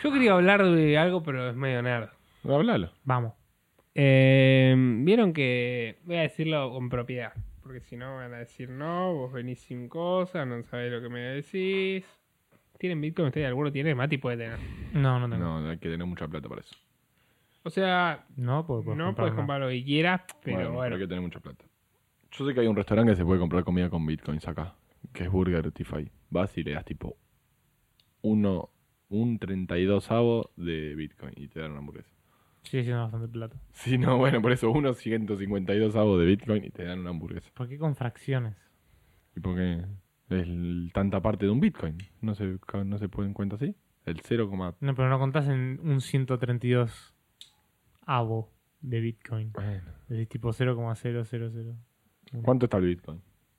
Yo quería hablar de algo, pero es medio nerd. Háblalo. Vamos. Eh, Vieron que... Voy a decirlo con propiedad. Porque si no van a decir no, vos venís sin cosas, no sabés lo que me decís. ¿Tienen Bitcoin ustedes? ¿Alguno tiene? Mati puede tener. No, no tengo. No, hay que tener mucha plata para eso. O sea, No, porque puedes no comprar puedes una. comprar lo que quieras, pero Bueno, bueno. hay que tener mucha plata. Yo sé que hay un restaurante que se puede comprar comida con bitcoins acá, que es Burgertify. Vas y le das tipo uno, un treinta y dos avo de bitcoin y te dan una hamburguesa. Sigue siendo bastante plata. Sí, no, bueno, por eso unos ciento cincuenta y dos avos de bitcoin y te dan una hamburguesa. ¿Por qué con fracciones? ¿Y por qué es el- tanta parte de un bitcoin? ¿No se, no se pone en cuenta así? El cero, No, pero no contás en un ciento treinta y dos avo de Bitcoin. bueno. Es tipo cero coma cero cero cero. ¿Cuánto está el bitcoin?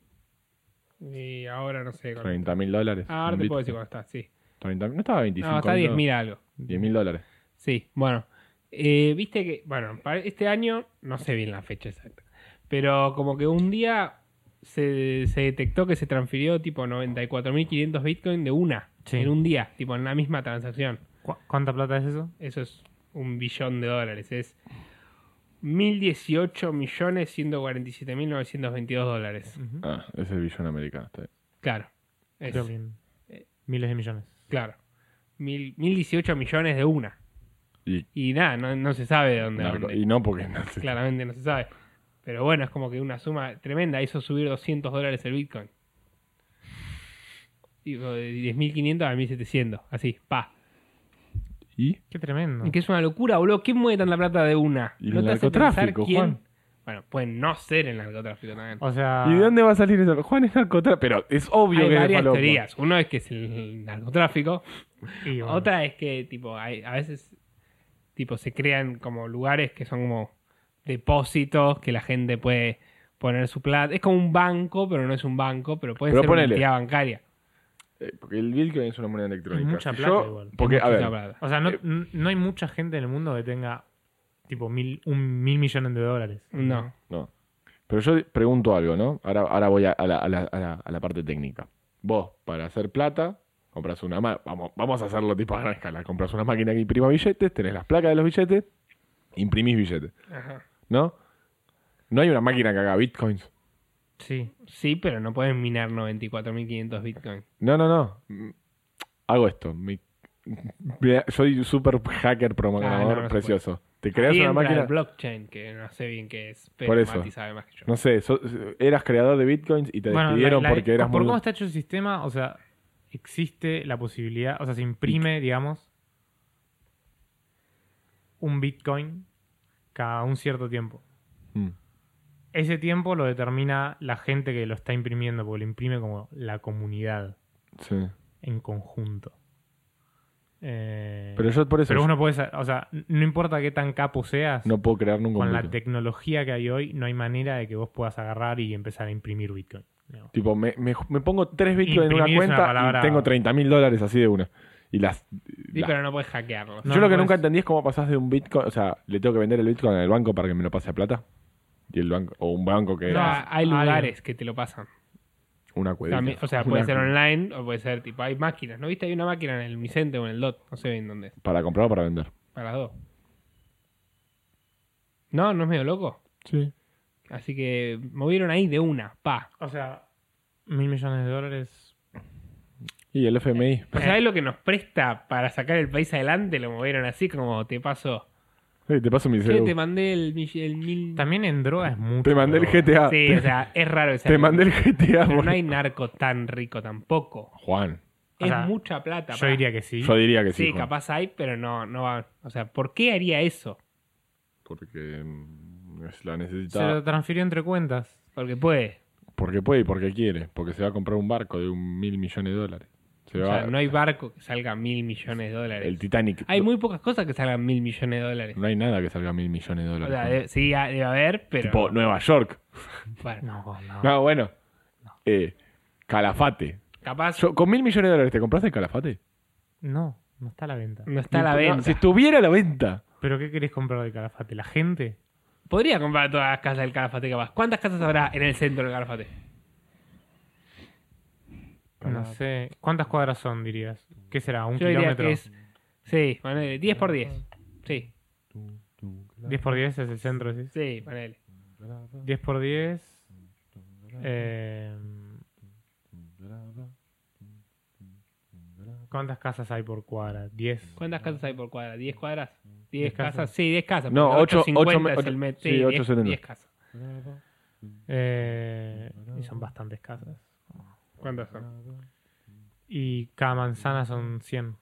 Y ahora no sé. cuánto. treinta mil dólares. Ah, ahora un te puedo decir bitcoin. cuánto está, sí. treinta, ¿no estaba veinticinco? No, está diez mil algo. diez mil dólares. Sí, bueno. Eh, Viste que, bueno, para este año, no sé bien la fecha exacta, pero como que un día se, se detectó que se transfirió tipo noventa y cuatro mil quinientos Bitcoin de una, Sí. en un día, tipo en la misma transacción. ¿Cu- ¿Cuánta plata es eso? Eso es un billón de dólares, es mil dieciocho millones ciento cuarenta y siete mil novecientos veintidós dólares. Ujú. Ah, ese es el billón americano. Está bien. Claro, es, Creo que en miles de millones. claro. Mil, mil dieciocho millones de una. Y, Y nada, no, no se sabe de dónde. no, dónde. y no porque no sé. Claramente no se sabe. Pero bueno, es como que una suma tremenda. Hizo subir doscientos dólares el Bitcoin. Digo, de diez mil quinientos a mil setecientos. Así, pa. ¿Y? Qué tremendo. Y que es una locura, boludo. ¿Quién mueve tanta plata de una? Y ¿No el te hace pensar narcotráfico, quién? Juan. Bueno, puede no ser el narcotráfico también. O sea, ¿Y de dónde va a salir eso? Juan es narcotráfico. Pero es obvio Hay que es varias falopa. teorías. Uno es que es el narcotráfico. y bueno, Otra es que, tipo, hay, a veces tipo se crean como lugares que son como depósitos que la gente puede poner su plata. Es como un banco, pero no es un banco, pero puede Pero ser ponele. una entidad bancaria. Eh, porque el Bitcoin es una moneda electrónica. Es mucha Si plata yo- igual. Porque, Es a ver, mucha plata. o sea no, eh, n- no hay mucha gente en el mundo que tenga tipo mil, un mil millones de dólares. No. no. Pero yo pregunto algo, ¿no? Ahora, ahora voy a, a la, a la- a la- a la parte técnica. Vos, para hacer plata, compras una máquina. Vamos, vamos a hacerlo tipo a gran escala. Compras una máquina que imprima billetes, tenés las placas de los billetes, imprimís billetes, Ajá. ¿no? No hay una máquina que haga bitcoins. Sí. Sí, pero no pueden minar noventa y cuatro mil quinientos Bitcoin. No, no, no. Mm, Hago esto. Mi- Vea, soy super hacker programador Ah, no, no se precioso. Te creas Ahí una entra máquina. el blockchain, que no sé bien qué es, pero Por eso. Mati sabe más que yo. No sé, so- eras creador de bitcoins y te Bueno, despidieron la- la- porque eras por muy. cómo está hecho el sistema, o sea, existe la posibilidad, o sea, se imprime, digamos, un Bitcoin cada un cierto tiempo. Mm. Ese tiempo lo determina la gente que lo está imprimiendo, porque lo imprime como la comunidad Sí. en conjunto. Eh, Pero yo por eso pero uno puede, sa- o sea, no importa qué tan capo seas, no puedo crear nunca con un la Bitcoin. tecnología que hay hoy, no hay manera de que vos puedas agarrar y empezar a imprimir Bitcoin. digamos. Tipo, me, me, me pongo tres bitcoins en una Imprimir es una cuenta palabra- y tengo treinta mil dólares así de una. Y las. Sí, las- pero no puedes hackearlo. No, yo lo que no nunca puedes. entendí es cómo pasás de un bitcoin. O sea, le tengo que vender el bitcoin al banco para que me lo pase a plata. Y el banco. O un banco que. O sea, hay alguien. lugares que te lo pasan. Una cuevita. También- o sea, Una- puede ser online o puede ser tipo, hay máquinas. ¿No viste? Hay una máquina en el Micente o en el D O T. No sé bien dónde es. Para comprar o para vender. Para las dos. No, no es medio loco. Sí. Así que movieron ahí de una, pa. O sea, mil millones de dólares. Y el F M I. O sea, es lo que nos presta para sacar el país adelante, lo movieron así como te paso. Hey, te paso mi ¿Qué? C D U. Te mandé el, mill- el mil. También en droga es mucho. Te mandé el pero- G T A. Sí, te, o sea, es raro ese te mandé el G T A. Pero por- no hay narco tan rico tampoco. Juan. O Es sea, mucha plata. Yo pa. diría que sí. Yo diría que sí. Sí, Juan. capaz hay, pero no, no va. O sea, ¿por qué haría eso? Porque mm, es la Se necesita. lo transfirió entre cuentas. Porque puede. Porque puede y porque quiere. Porque se va a comprar un barco de un mil millones de dólares. Se O va sea, no hay barco que salga mil millones de dólares. el Titanic. Hay muy pocas cosas que salgan mil millones de dólares. No hay nada que salga mil millones de O dólares. sea, Juan. de- sí, ha- debe haber, pero. Tipo Nueva York. bueno, No, no. No, bueno. Eh, Calafate. capaz Yo- ¿Con mil millones de dólares te compraste el Calafate? No, no está a la venta. no está a la No, venta. si estuviera a la venta. ¿Pero qué querés comprar de Calafate? ¿La gente? Podría comprar todas las casas del Calafate capaz. ¿Cuántas casas habrá en el centro del Calafate? No sé. ¿Cuántas cuadras son, dirías? ¿Qué será? ¿Un Yo diría kilómetro? que es Sí, ponele. diez por diez. Sí, diez por diez es el centro, ¿sí? sí, ponele. diez por diez. Eh, ¿Cuántas casas hay por cuadra? diez. ¿Cuántas casas hay por cuadra? ¿diez cuadras? diez ¿diez casas? casas. Sí, diez casas. No, porque ocho- ochocientos cincuenta ocho- es el metro. sí, Sí, ochocientos setenta. diez casas. Eh, y son bastantes casas. ¿Cuántas son? Y cada manzana son cien.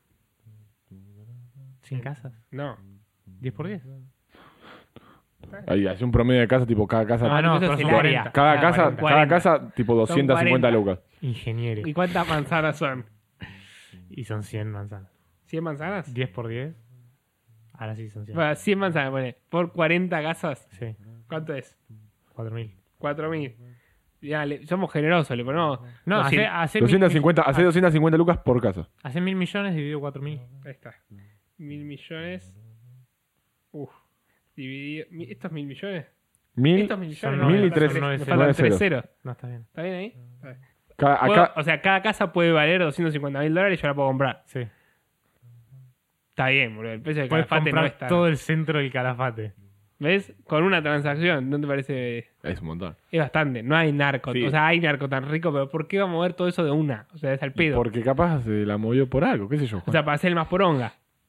¿cien casas? No. ¿diez por diez? Ahí hace un promedio de casa, tipo cada casa. Ah, no, eso pero es son el cuarenta. área. cada Ah, casa, cuarenta. cada casa, tipo doscientas cincuenta cuarenta. lucas. Ingeniero. ¿Y cuántas manzanas son? Y son cien manzanas. ¿cien manzanas? diez por diez. Ahora sí son cien. Bueno, cien manzanas, pone. Por cuarenta casas, Sí, ¿cuánto es? cuatro mil. cuatro mil. Ya, le- somos generosos, le ponemos. No, hace, doscientos. hace, doscientos mil, cincuenta, hace doscientas cincuenta lucas por casa. hace mil millones dividido cuatro mil. Ahí está. Mil millones. Uf. Dividido. mi- ¿Estos mil millones? Mil, Estos mil millones. son no, mil me y faltan tres- tres- nueve me ceros. faltan tres ceros. ceros. No, está bien. ¿Está bien ahí? Está bien. cada, Puedo- acá, o sea, cada casa puede valer doscientos cincuenta mil dólares y yo la puedo comprar. Sí. Está bien, boludo. El precio del Puedes calafate no comprar está. todo el centro del calafate. ¿Ves? Con una transacción, ¿no te parece? es un montón. Es bastante. No hay narco. Sí. O sea, hay narco tan rico, pero ¿por qué va a mover todo eso de una? O sea, es al pedo. Porque capaz se la movió por algo, qué sé yo. O sea, para hacer el más poronga.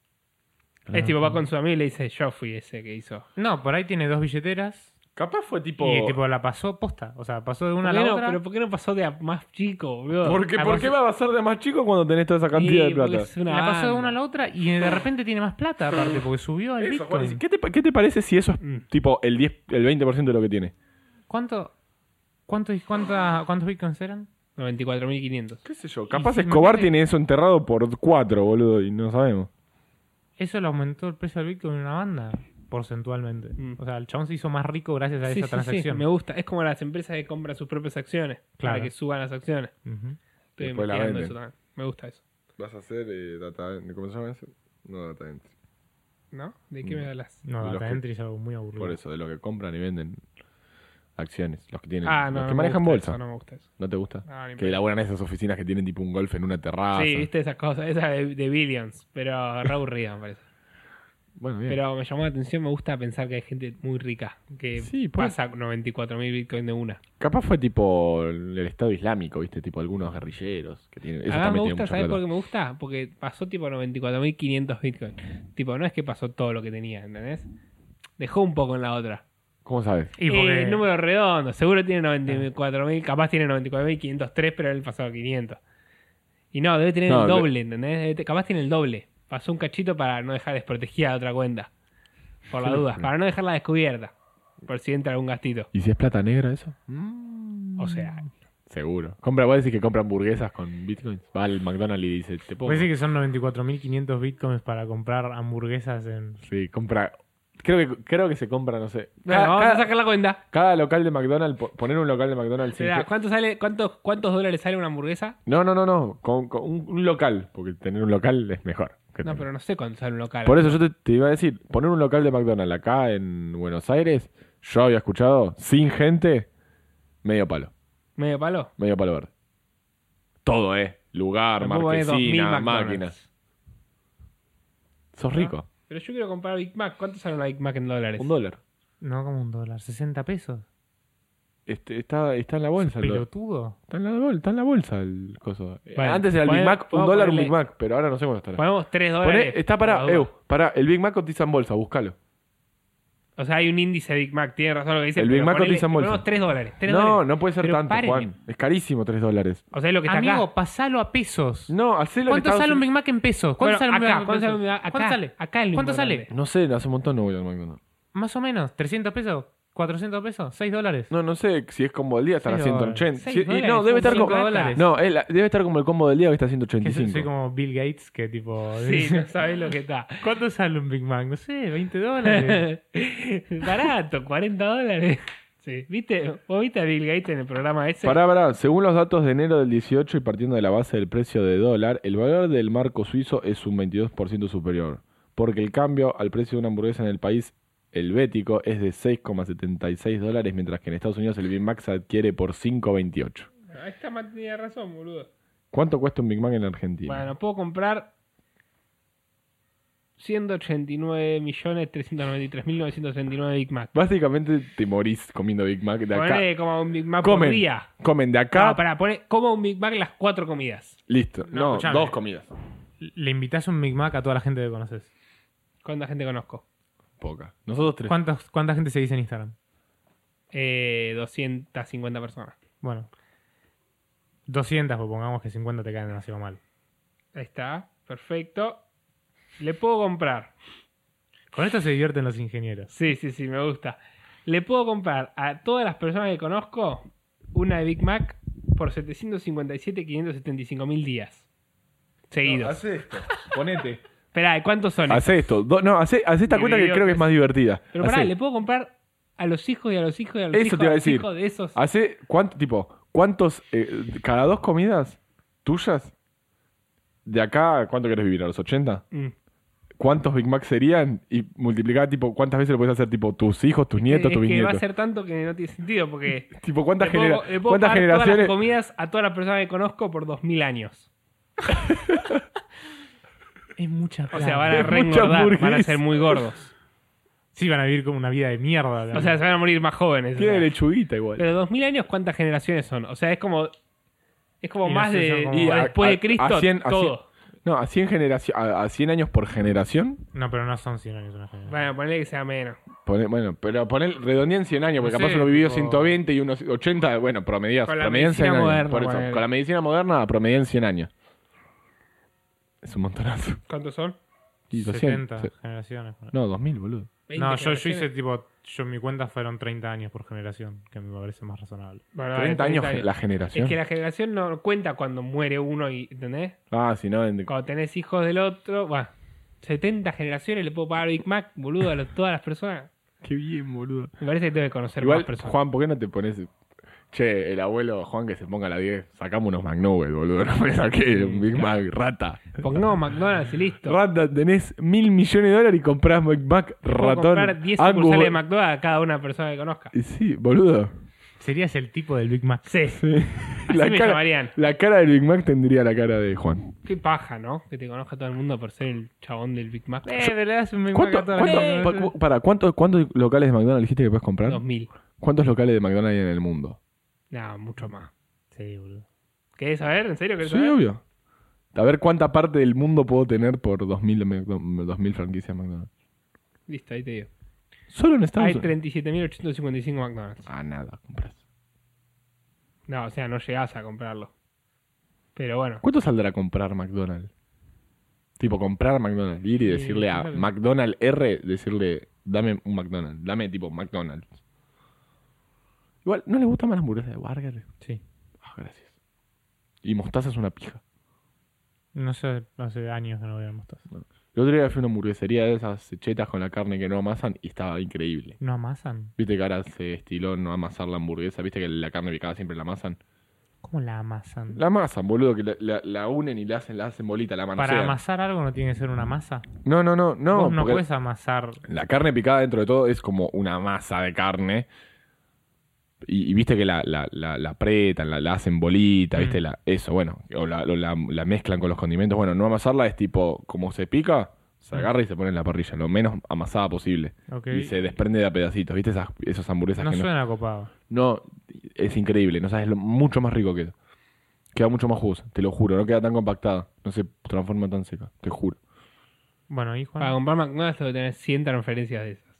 Ah, Es tipo, va con su amigo y le dice, yo fui ese que hizo. No, por ahí tiene dos billeteras capaz fue tipo. y tipo la pasó posta. O sea, pasó de una a ¿Por qué la no? otra. Pero ¿por qué no pasó de a más chico, boludo? ¿Por qué, Ah, ¿por vos- qué va a ser de más chico cuando tenés toda esa cantidad Sí, de plata? porque es una La pasó de banda. una a la otra y de repente tiene más plata aparte porque subió al Eso, Juan, Bitcoin. ¿qué, te, ¿Qué te parece si eso es Mm. tipo el diez, el veinte por ciento de lo que tiene? ¿Cuánto, cuánto, cuánta- ¿Cuántos Bitcoins eran? noventa y cuatro mil quinientos. ¿Qué sé yo? Capaz si Escobar imagínate- tiene eso enterrado por cuatro, boludo, y no sabemos. Eso le aumentó el precio del Bitcoin en una banda porcentualmente. Mm. O sea, el chabón se hizo más rico gracias a Sí, esa sí, transacción. sí, me gusta. Es como las empresas que compran sus propias acciones Claro. para que suban las acciones. Ujú. Estoy Después la investigando venden. eso también. Me gusta eso. ¿Vas a hacer eh, data ¿cómo se llama eso? No data entry. ¿No? ¿De qué Mm. me hablas? No, De los data que- entry es algo muy aburrido. Por eso, de lo que compran y venden acciones. Los que tienen. Ah, no, los no que me manejan gusta bolsa. eso, no me gusta eso. ¿No te gusta? No, ni Que pedo. elaboran esas oficinas que tienen tipo un golf en una terraza. Sí, viste esas cosas, esas de, de Billions, pero re aburrida me parece. Bueno, bien. Pero me llamó la atención, me gusta pensar que hay gente muy rica que Sí, puede- pasa noventa y cuatro mil bitcoin de una. Capaz fue tipo el Estado Islámico, ¿viste? Tipo algunos guerrilleros que tienen. Eso Ah, me también tiene gusta, mucha ¿sabes plata. por qué me gusta? Porque pasó tipo noventa y cuatro mil quinientos bitcoin. Tipo, no es que pasó todo lo que tenía, ¿entendés? Dejó un poco en la otra. ¿Cómo sabes? Y porque- Eh, número redondo, seguro tiene noventa y cuatro mil, capaz tiene noventa y cuatro mil quinientos tres, pero él pasó a quinientos. Y no, debe tener No, el de- doble, ¿entendés? Debe te- capaz tiene el doble. Pasó un cachito para no dejar desprotegida la otra cuenta. Por la Sí. duda, para no dejarla descubierta. Por si entra algún gastito. ¿Y si es plata negra eso? O sea, Seguro. Compra, vos decís que compra hamburguesas con bitcoins. Va al McDonald's y dice, te pongo. Puede decir que son noventa y cuatro mil quinientos Bitcoins para comprar hamburguesas en... Sí, compra. Creo que, creo que se compra, no sé. bueno, Cada, vamos cada- a sacar la cuenta. cada local de McDonald's, po- poner un local de McDonald's. sin Esperá, que- ¿cuánto sale, cuántos, ¿Cuántos dólares sale una hamburguesa? No, no, no, no. Con, con un, un local. Porque tener un local es mejor. que No, tener- pero no sé cuánto sale un local. Por eso yo te, te iba a decir, poner un local de McDonald's acá en Buenos Aires, yo había escuchado, sin gente, medio palo. ¿Medio palo? Medio palo verde. Todo, ¿eh? Lugar, Me puedo poner dos mil marquesina, McDonald's. máquinas. Sos rico. Pero yo quiero comprar Big Mac. ¿Cuánto sale una Big Mac en dólares? Un dólar. No, como un dólar, sesenta pesos. Este, está, está en la bolsa. el dólar. Pelotudo. Está en la, bol- está en la bolsa el coso. Eh, Bueno, Antes era el pone- Big Mac, un puedo dólar un ponerle- Big Mac, pero ahora no sé cuánto estará. Ponemos tres Poné- dólares. está por la para, duda. eu, para, el Big Mac cotiza en bolsa, búscalo. O sea, hay un índice de Big Mac. Tiene razón lo que dice. El Big pero Mac ponele- cotiza en bolsa. Ponemos tres dólares. tres No, dólares. no puede ser Pero tanto, paren. Juan. Es carísimo tres dólares. O sea, es lo que está Amigo, acá. pasalo a pesos. No, hacelo en ¿Cuánto Estados sale un Unidos. Big Mac en pesos? ¿Cuánto Bueno, sale un Big acá, Mac en ¿cuánto sale pesos? un Big Mac? Acá, ¿Cuánto sale? acá es lo ¿Cuánto importante. sale? No sé, hace un montón no voy al McDonald's. Más o menos, trescientos pesos, cuatrocientos pesos, seis dólares. No, no sé si es combo del día, estará a Seis ciento dólares. ochenta. Seis Sí, y dólares, no, debe son estar cinco como dólares. No, es la- debe estar como el combo del día que está a ciento ochenta Que y soy, cinco. soy como Bill Gates, que tipo... Sí, no sabés lo que está. ¿Cuánto sale un Big Mac? No sé, veinte dólares. Barato, cuarenta dólares. Sí, ¿viste? ¿Vos viste a Bill Gates en el programa ese? Pará, pará. Según los datos de enero del dieciocho y partiendo de la base del precio de dólar, el valor del marco suizo es un veintidós por ciento superior. Porque el cambio al precio de una hamburguesa en el país helvético es de seis coma setenta y seis dólares, mientras que en Estados Unidos el Big Mac se adquiere por cinco coma veintiocho. Ahí está, Matt tenía razón, boludo. ¿Cuánto cuesta un Big Mac en Argentina? Bueno, puedo comprar ciento ochenta y nueve millones trescientos noventa y tres mil novecientos treinta y nueve Big Mac. Básicamente te morís comiendo Big Mac de acá. Ponele como un Big Mac por Comen, día. comen de acá. No, pará, poné como un Big Mac las cuatro comidas. Listo. No, No, escuchame. dos comidas. Le invitás un Big Mac a toda la gente que conoces. ¿Cuánta gente conozco? Poca. Nosotros tres. ¿Cuántas, ¿Cuánta gente seguís en Instagram? Eh, doscientas cincuenta personas. Bueno. doscientas, pues pongamos que cincuenta te caen demasiado mal. Ahí está, perfecto. Le puedo comprar. Con esto se divierten los ingenieros. Sí, sí, sí, me gusta. Le puedo comprar a todas las personas que conozco una de Big Mac por setecientos cincuenta y siete mil quinientos setenta y cinco mil días. Seguidos. Hace esto. Ponete. Esperá, ¿cuántos son? Hace esto. Do- no, hace, hace esta cuenta que Dividido creo que es tres. más divertida. Pero pará, Hacé. le puedo comprar a los hijos y a los hijos y a los Eso hijos, te iba a a los decir. hijos de esos. Hace cuánto, tipo, cuántos, eh, cada dos comidas tuyas, de acá, ¿cuánto querés vivir? ¿A los ochenta? Mm. ¿Cuántos Big Mac serían? Y multiplicar, tipo, ¿cuántas veces lo puedes hacer, tipo, tus hijos, tus nietos, es tus que va a bisnietos? ser tanto que no tiene sentido porque Tipo, ¿cuántas, le puedo, genera- le puedo ¿cuántas pagar todas las generaciones? comidas a todas las personas que conozco por dos mil años. Es mucha O plata. sea, van a Es mucha reengordar, van a hamburguesa. ser muy gordos. Sí, van a vivir como una vida de mierda. O sea, se van a morir más jóvenes. o Tiene sea. lechuguita igual. Pero dos mil años, ¿cuántas generaciones son? O sea, es como. Es como Y no más sé, de. son como- y Y a- después a- de Cristo, a cien- a todo. No, a cien, generación, a, a cien años por generación. No, pero no son cien años una generación. Bueno, ponle que sea menos. Pone- bueno, pero poner redondea en cien años, porque No capaz sé, uno vivió tipo- ciento veinte y unos ochenta, bueno, promedias. Con la promedian cien medicina años. moderna, Por eso, ponele. con la medicina moderna promedian cien años. Es un montonazo. ¿Cuántos son? Y doscientos. setenta se- generaciones. No, dos mil, boludo. veinte No, yo, yo generaciones. hice tipo, yo en mi cuenta fueron treinta años por generación, que me parece más razonable. Bueno, dale, treinta años la generación. Es que la generación no cuenta cuando muere uno, y ¿entendés? Ah, si no, en- Cuando tenés hijos del otro. Bueno, setenta generaciones le puedo pagar Big Mac, boludo, a los- todas las personas. qué bien, boludo. Me parece que tengo que conocer Igual, más personas. Juan, ¿por qué no te pones... Che, el abuelo Juan que se ponga a la diez, sacamos unos McNuggets, boludo. No me saqué un Big Mac, rata. Pongamos McDonald's y listo. Rata, tenés mil millones de dólares y comprás Big Mac, Puedo ratón. comprar diez Angus, sucursales de bo- McDonald's a cada una persona que conozca. Y Sí, boludo. Serías el tipo del Big Mac. Sí, Sí. así La me cara, llamarían. la cara del Big Mac tendría la cara de Juan. Qué paja, ¿no? Que te conozca todo el mundo por ser el chabón del Big Mac. Eh, pero le das un Big Mac ¿Cuánto, a toda la cuánto- gente. pa- cu- para, ¿cuántos, ¿cuántos locales de McDonald's dijiste que puedes comprar? dos mil. ¿Cuántos locales de McDonald's hay en el mundo? No, mucho más. Sí, boludo. ¿Querés saber? ¿En serio querés Sí, saber? obvio. A ver cuánta parte del mundo puedo tener por dos mil franquicias de McDonald's. Listo, ahí te digo. Solo en Estados Hay Unidos. treinta y siete mil ochocientos cincuenta y cinco McDonald's. Ah, nada, compras. No, o sea, no llegás a comprarlo. Pero bueno. ¿Cuánto saldrá comprar McDonald's? Tipo, comprar McDonald's. Ir y Sí, decirle a claro. McDonald's R, decirle, dame un McDonald's. Dame tipo McDonald's. Igual, ¿no le gusta más la hamburguesa de Burger? Sí. Ah, gracias. Y mostaza es una pija. No sé, hace años que no voy a mostaza. El otro día fui a una hamburguesería de esas chetas con la carne que no amasan y estaba increíble. ¿No amasan? Viste que ahora se estiló no amasar la hamburguesa. Viste que la carne picada siempre la amasan. ¿Cómo la amasan? La amasan, boludo, que la, la- la unen y la hacen, la hacen bolita, la Para manosean. amasar algo no tiene que ser una masa. No, no, no, no. Vos no porque puedes amasar. la carne picada dentro de todo es como una masa de carne. Y, y viste que la, la, la, la apretan, la, la hacen bolita, viste, Mm. la, eso, bueno. O la, o la, la mezclan con los condimentos. Bueno, no amasarla es tipo, como se pica, se Mm. agarra y se pone en la parrilla, lo menos amasada posible. Ok. Y se desprende de a pedacitos, ¿viste? Esas, esas hamburguesas No que no... suena copado. No, es increíble, no sabes lo mucho más rico que es. Queda mucho más jugosa, te lo juro, no queda tan compactada, no se transforma tan seca, te juro. Bueno, hijo. Para comprar McDonald's tengo que tener cien transferencias de esas.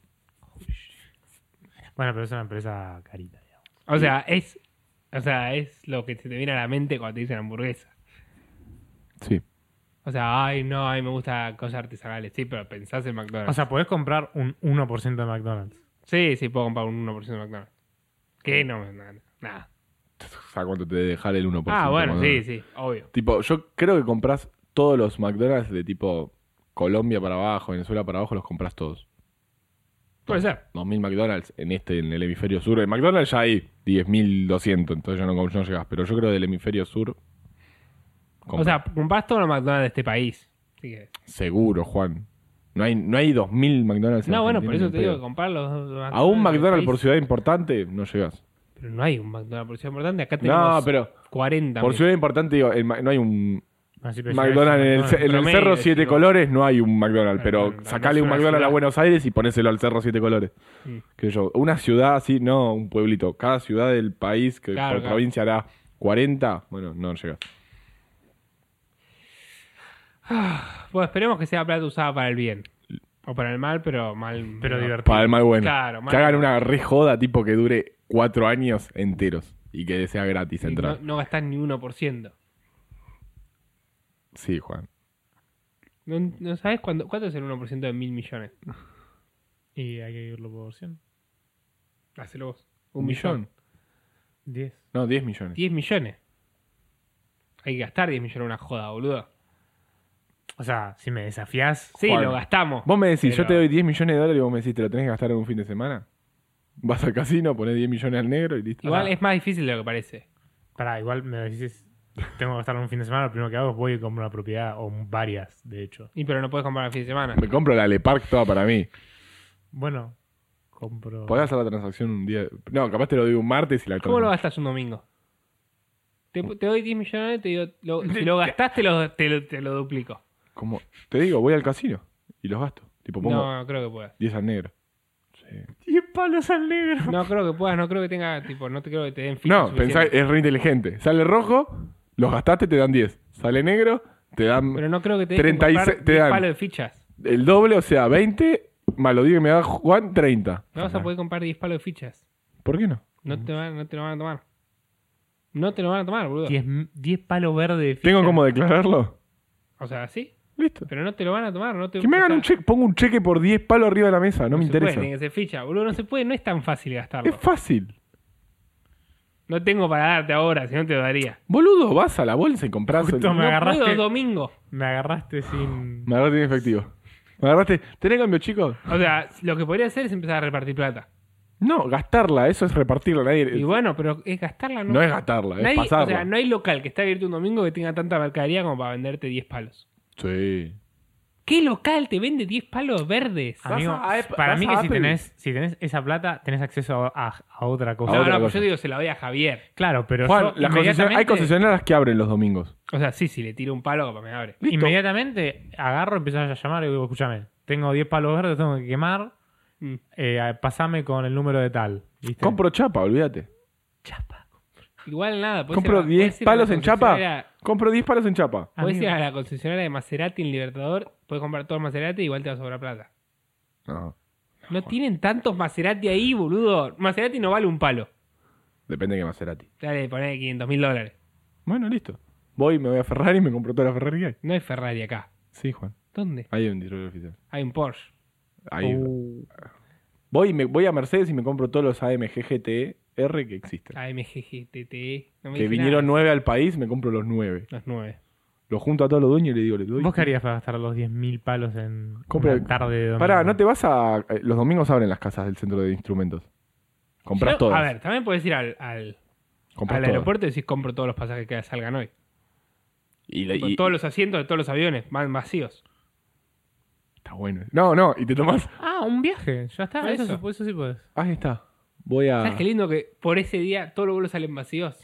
Bueno, pero es una empresa carita, digamos. O sea, es. O sea, es lo que se te viene a la mente cuando te dicen hamburguesa. Sí. O sea, ay, no, a mí me gusta cosas artesanales. Sí, pero pensás en McDonald's. O sea, podés comprar un uno por ciento de McDonald's. sí, sí, puedo comprar un uno por ciento de McDonald's. ¿Qué? No, nada. nada. ¿Sabes cuánto te debe dejar el uno por ciento? Ah, bueno, sí, McDonald's? sí, obvio. Tipo, yo creo que compras todos los McDonald's de tipo Colombia para abajo, Venezuela para abajo, los compras todos. Puede ser. dos mil McDonald's en este, en el hemisferio sur. En McDonald's ya hay diez mil doscientos, entonces ya no, no llegás. Pero yo creo del hemisferio sur. O sea, compras todos los McDonald's de este país. Así que... seguro, Juan. No hay, no hay dos mil McDonald's en No, bueno, por Argentina, eso te ni digo en que pedo. comprar los, los A un del McDonald's por país. ciudad importante no llegás. Pero no hay un McDonald's por ciudad importante. Acá tenemos No, pero cuarenta. por mil. ciudad importante digo, el Ma- no hay un Ah, sí, pero McDonald's en el, ce- en el Promedio, Cerro Siete digo. Colores no hay un McDonald's, pero no, no, sacale no un es una McDonald's a ciudad. Buenos Aires y ponéselo al Cerro Siete Colores. Mm. Qué sé yo, una ciudad así, no un pueblito. Cada ciudad del país que Claro, por claro. provincia hará cuarenta, bueno, no llega. Bueno, esperemos que sea plata usada para el bien. O para el mal, pero mal. Pero no. divertido. Para el mal bueno. Claro, mal- que hagan una re joda tipo que dure cuatro años enteros y que sea gratis Y no, entrar. no gastar ni uno por ciento. Sí, Juan. ¿No, no sabes cuánto, cuánto es el uno por ciento de mil millones? Y hay que irlo por cien. Hacelo vos. Un millón. diez. No, diez millones. diez millones. Hay que gastar diez millones en una joda, boludo. O sea, si me desafías... Sí, Juan, lo gastamos. Vos me decís, Pero- yo te doy diez millones de dólares y vos me decís, ¿te lo tenés que gastar en un fin de semana? Vas al casino, ponés diez millones al negro y listo. Igual Ah, es más difícil de lo que parece. Pará, igual me decís... Tengo que gastar un fin de semana, lo primero que hago es voy y compro una propiedad, o varias, de hecho. Y pero no puedes comprar el fin de semana. Me compro la Le Parc toda para mí. Bueno, compro... Podés hacer la transacción un día. No, capaz te lo doy un martes y la ¿Cómo lo transacción- gastas un domingo? Te, te doy diez millones, te digo, lo- si lo gastás te lo, te, lo, te lo duplico. ¿Cómo? Te digo, voy al casino y los gasto. Tipo, pongo No, no creo que puedas. diez al negro. Sí. diez palos al negro. No creo que puedas, no creo que tenga, tipo, no te creo que te den fichas No, pensá, suficientes. es re inteligente. Sale rojo, los gastaste, te dan diez. Sale negro, te dan Pero no creo que te dejen treinta y comprar seis te diez dan palos de fichas. el doble, o sea, veinte, más lo digo que me da Juan, treinta. No vas a poder comprar diez palos de fichas. ¿Por qué no? No te, van, no te lo van a tomar. No te lo van a tomar, boludo. diez palos verdes de ficha. ¿Tengo cómo declararlo? O sea, sí, Listo. pero no te lo van a tomar. No te, Que me o hagan sea, un cheque, pongo un cheque por diez palos arriba de la mesa, no, me se interesa. puede, tiene que ser ficha, boludo. No se puede, no es tan fácil gastarlo. Es fácil. No tengo para darte ahora, si no te lo daría. Boludo, vas a la bolsa y compras el... Justo me no agarraste. puedo domingo. Me agarraste sin... Me agarraste en efectivo. Me agarraste... ¿Tenés cambio, chicos? O sea, lo que podría hacer es empezar a repartir plata. No, gastarla, eso es repartirla. Nadie... Y bueno, pero es gastarla, ¿no? No es gastarla, es Nadie- pasarla. O sea, no hay local que esté abierto un domingo que tenga tanta mercadería como para venderte diez palos. Sí. ¿Qué local te vende diez palos verdes? Vas Amigo, a Apple- para vas mí a que si Apple. tenés, si tenés esa plata, tenés acceso a, a- a otra cosa. A No, otra no, pero cosa. yo digo, se la doy a Javier. Claro, pero Juan, yo las concesión- inmediatamente, hay concesionarias que abren los domingos. O sea, sí, si le tiro un palo, capaz me abre. Listo. inmediatamente agarro, empiezo a llamar y digo, escúchame, tengo diez palos verdes, tengo que quemar, Mm. eh, pasame con el número de tal. ¿viste? Compro chapa, olvídate. chapa. Igual nada. podés Compro ir a- podés diez ir a la palos en chapa. concesionaria- Compro diez palos en chapa. Podés ir Amigo. a la concesionaria de Maserati en Libertador, puedes comprar todo el Maserati y igual te va a sobrar plata. No, No tienen tantos Maserati ahí, boludo. Maserati no vale un palo. depende de qué Maserati. Dale, poné quinientos mil dólares. Bueno, listo. Voy, me voy a Ferrari y me compro toda la Ferrari que hay. No hay Ferrari acá. Sí, Juan. ¿Dónde? Ahí hay un distribuidor oficial. Hay un Porsche. Ahí. Uh, Voy, y me, voy a Mercedes y me compro todos los A M G G T R que existen. A M G G T T. No me Que dice vinieron nada. nueve al país, me compro los nueve. Los nueve. Los junto a todos los dueños y le digo, les doy. ¿Vos qué harías para gastar los diez mil palos en Compra- una tarde de domingo? Pará, no te vas a... eh, Los domingos abren las casas del centro de instrumentos. Compras Yo- todas. A ver, también puedes ir al, al, Compras al todas. aeropuerto y decís compro todos los pasajes que salgan hoy. Y, la- Tipo, y- todos los asientos de todos los aviones van vacíos. Está bueno. No, no, y te tomás... Ah, un viaje, ya está, Por eso, eso. sí- eso sí puedes. Ahí está. Voy a... ¿Sabes qué lindo que por ese día todos los vuelos salen vacíos?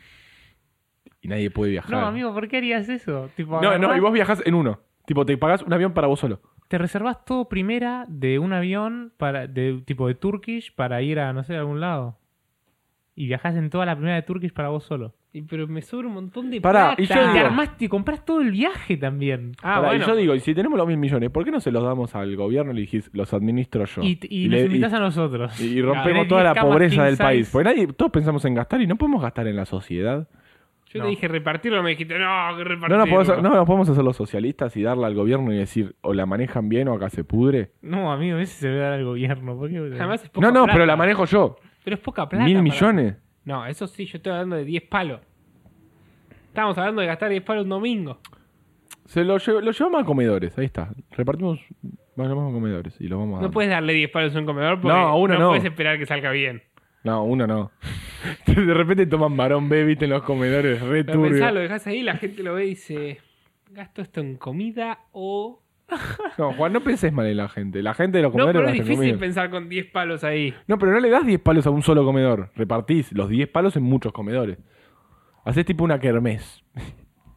Y nadie puede viajar. No, amigo, ¿por qué harías eso? Tipo, No, no, agarrás- y vos viajás en uno. Tipo, te pagás un avión para vos solo. Te reservas todo primera de un avión para de tipo de Turkish para ir a, no sé, a algún lado. Y viajás en toda la primera de Turkish para vos solo. Y, pero me sobra un montón de Pará, plata. y yo Y te digo- armás, te compras todo el viaje también. Ah, Pará, bueno. y yo digo, y si tenemos los mil millones, ¿por qué no se los damos al gobierno y le dijís, los administro yo? Y, y, le- nos invitas a nosotros. y rompemos Tenés toda la diez camas pobreza king del size. país. Porque nadie, todos pensamos en gastar y no podemos gastar en la sociedad. Yo No. te dije repartirlo, me dijiste, no, que No repartirlo. nos, podemos, no nos podemos hacer los socialistas y darle al gobierno y decir, o la manejan bien o acá se pudre. No, amigo, ese se debe dar al gobierno. ¿Por qué? Además es poca No, no, plata. pero la manejo yo. Pero es poca plata. Mil para- millones. No, eso sí, yo estoy hablando de diez palos. Estamos hablando de gastar diez palos un domingo. Se lo, llevo- lo llevamos a comedores, ahí está. Repartimos, vamos a comedores y lo vamos a No dar. puedes darle diez palos a un comedor porque No, uno no. puedes esperar que salga bien. No, uno no. De repente toman varón B, viste, en los comedores, re Pero pensá, turbio. lo dejas ahí, la gente lo ve y dice, ¿gasto esto en comida o...? No, Juan, no penses mal en la gente. La gente de los No, comedores pero es gasta en difícil comida. pensar con diez palos ahí. No, pero no le das diez palos a un solo comedor. Repartís los diez palos en muchos comedores. Hacés tipo una kermés.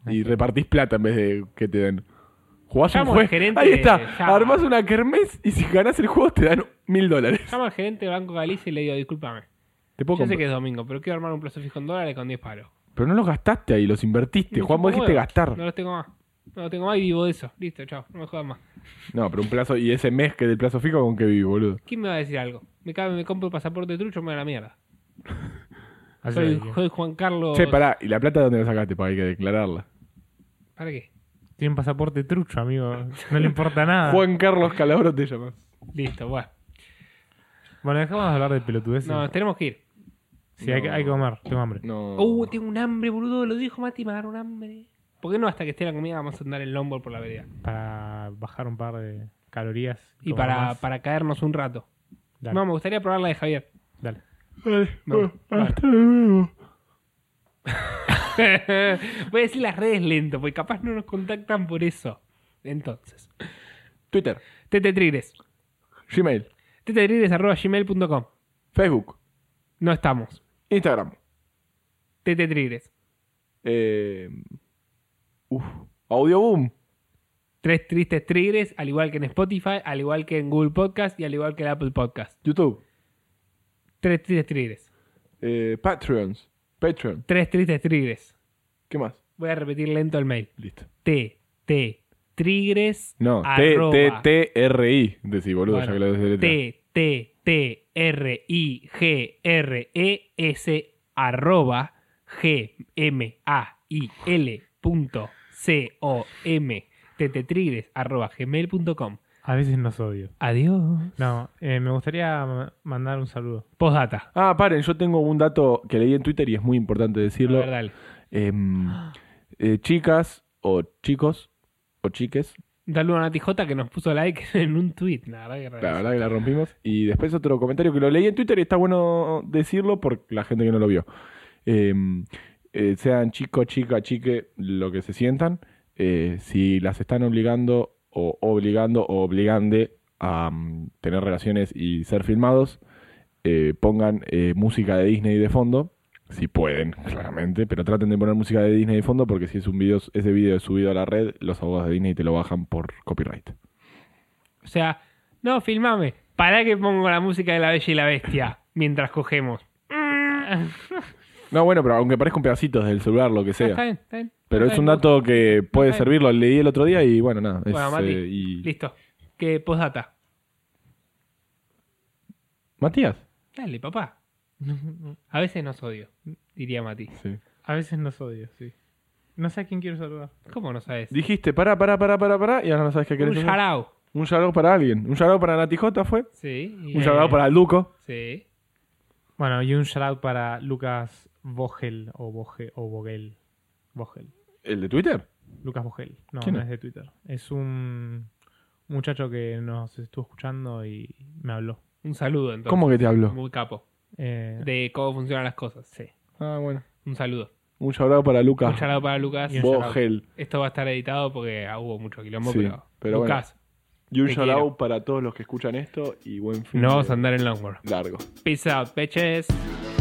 Y repartís plata en vez de que te den. Jugás Llamo un al juego. gerente Ahí de- está. llama. Armás una kermés y si ganás el juego te dan mil dólares. Llamo al gerente del Banco Galicia y le digo, discúlpame. Te puedo Yo sé comprar. que es domingo, pero quiero armar un plazo fijo en dólares con diez palos. Pero no los gastaste ahí, los invertiste. Me Juan, chupa vos dijiste huevo. gastar. No los tengo más. No los tengo más y vivo de eso. Listo, chao. No me jodas más. No, pero un plazo. ¿Y ese mes que del plazo fijo con qué viví, boludo? ¿Quién me va a decir algo? Me cabe, me compro el pasaporte trucho, me da la mierda. Así Soy, que- soy Juan Carlos. Che, pará. ¿Y la plata de dónde la sacaste? Para que hay que declararla. ¿Para qué? Tiene un pasaporte trucho, amigo. No le importa nada. Juan Carlos Calabro te llamas. Listo, bueno. Bueno, dejamos de hablar de pelotudeces. No, tenemos que ir. Sí, hay, que, hay que comer. Tengo hambre. No. Uh, tengo un hambre, boludo. Lo dijo Mati, me agarra un hambre. ¿Por qué no hasta que esté la comida vamos a andar en longboard por la vereda? Para bajar un par de calorías. Y comer para, más. para caernos un rato. Dale, No, me gustaría probar la de Javier. dale. Vale, No, bueno, vale. hasta luego. Voy a decir las redes lento, porque capaz no nos contactan por eso. Entonces, Twitter, tetetrigres. Gmail, tetetrigres arroba gmail punto com. Facebook, No estamos. Instagram. tetetrigres. Eh, uf, Audioboom. Tres tristes trigres, al igual que en Spotify, al igual que en Google Podcast y al igual que en Apple Podcast. YouTube. Tres tristes trigres. Eh, Patreons. Patreon. Tres tristes trigres. ¿Qué más? Voy a repetir lento el mail. Listo. T, T, trigres. No, T, arroba- T, T, R, I. Decí, boludo, Bueno, ya que lo des T, T, T, R, I, G, R, E, S, arroba, G, M, A, I, L, punto, C, O, M, tetetrigres, arroba, gmail punto com. A veces nos odio. Adiós. No, eh, me gustaría ma- mandar un saludo. Postdata. Ah, paren, yo tengo un dato que leí en Twitter y es muy importante A decirlo. ver, dale. Em, eh, chicas o chicos o chiques, Un saludo a Nati J que nos puso like en un tweet. La verdad que la raro. verdad que la rompimos. Y después otro comentario que lo leí en Twitter y está bueno decirlo por la gente que no lo vio. Em, eh, sean chico, chica, chique, lo que se sientan, eh, si las están obligando o obligando o obligande a mm, tener relaciones y ser filmados, eh, pongan eh, música de Disney de fondo, si pueden, claramente, pero traten de poner música de Disney de fondo porque si es un video, ese video es subido a la red, los abogados de Disney te lo bajan por copyright. O sea, no, filmame. Para que pongo la música de La Bella y la Bestia mientras cogemos. No, bueno, pero aunque parezca un pedacito del celular, lo que Está sea. bien, está bien. Pero Está es un bien. dato que puede Está bien. servir, lo leí el otro día y bueno, nada. Es, Bueno, Mati, eh, y... listo. ¿Qué postdata? Matías. Dale, papá. A veces nos odio, diría Mati. Sí. A veces nos odio, sí. No sé a quién quiero saludar. ¿Cómo no sabes? Dijiste, pará, pará, pará, pará, pará, y ahora no sabes qué Un querés hacer. shout-out. Un shout para alguien. Un shout para Nati J fue. Sí. y- Un shout para el Duco. Sí. Bueno, y un shout out para Lucas Vogel o Vogel o Vogel. Vogel. ¿El de Twitter? Lucas Vogel. No, ¿Quién no es? es de Twitter. Es un muchacho que nos estuvo escuchando y me habló. Un saludo, entonces. ¿Cómo que te hablo? Muy capo. Eh, De cómo funcionan las cosas. Sí. Ah, bueno. Un saludo. Un shout para Lucas Un shout para Lucas. Y un shout-out. Vogel. Esto va a estar editado porque ah, hubo mucho quilombo, Sí, pero, pero Lucas, Y un Te shout quiero. out para todos los que escuchan esto y buen fin no de vamos a andar en longboard. largo. Peace out, bitches.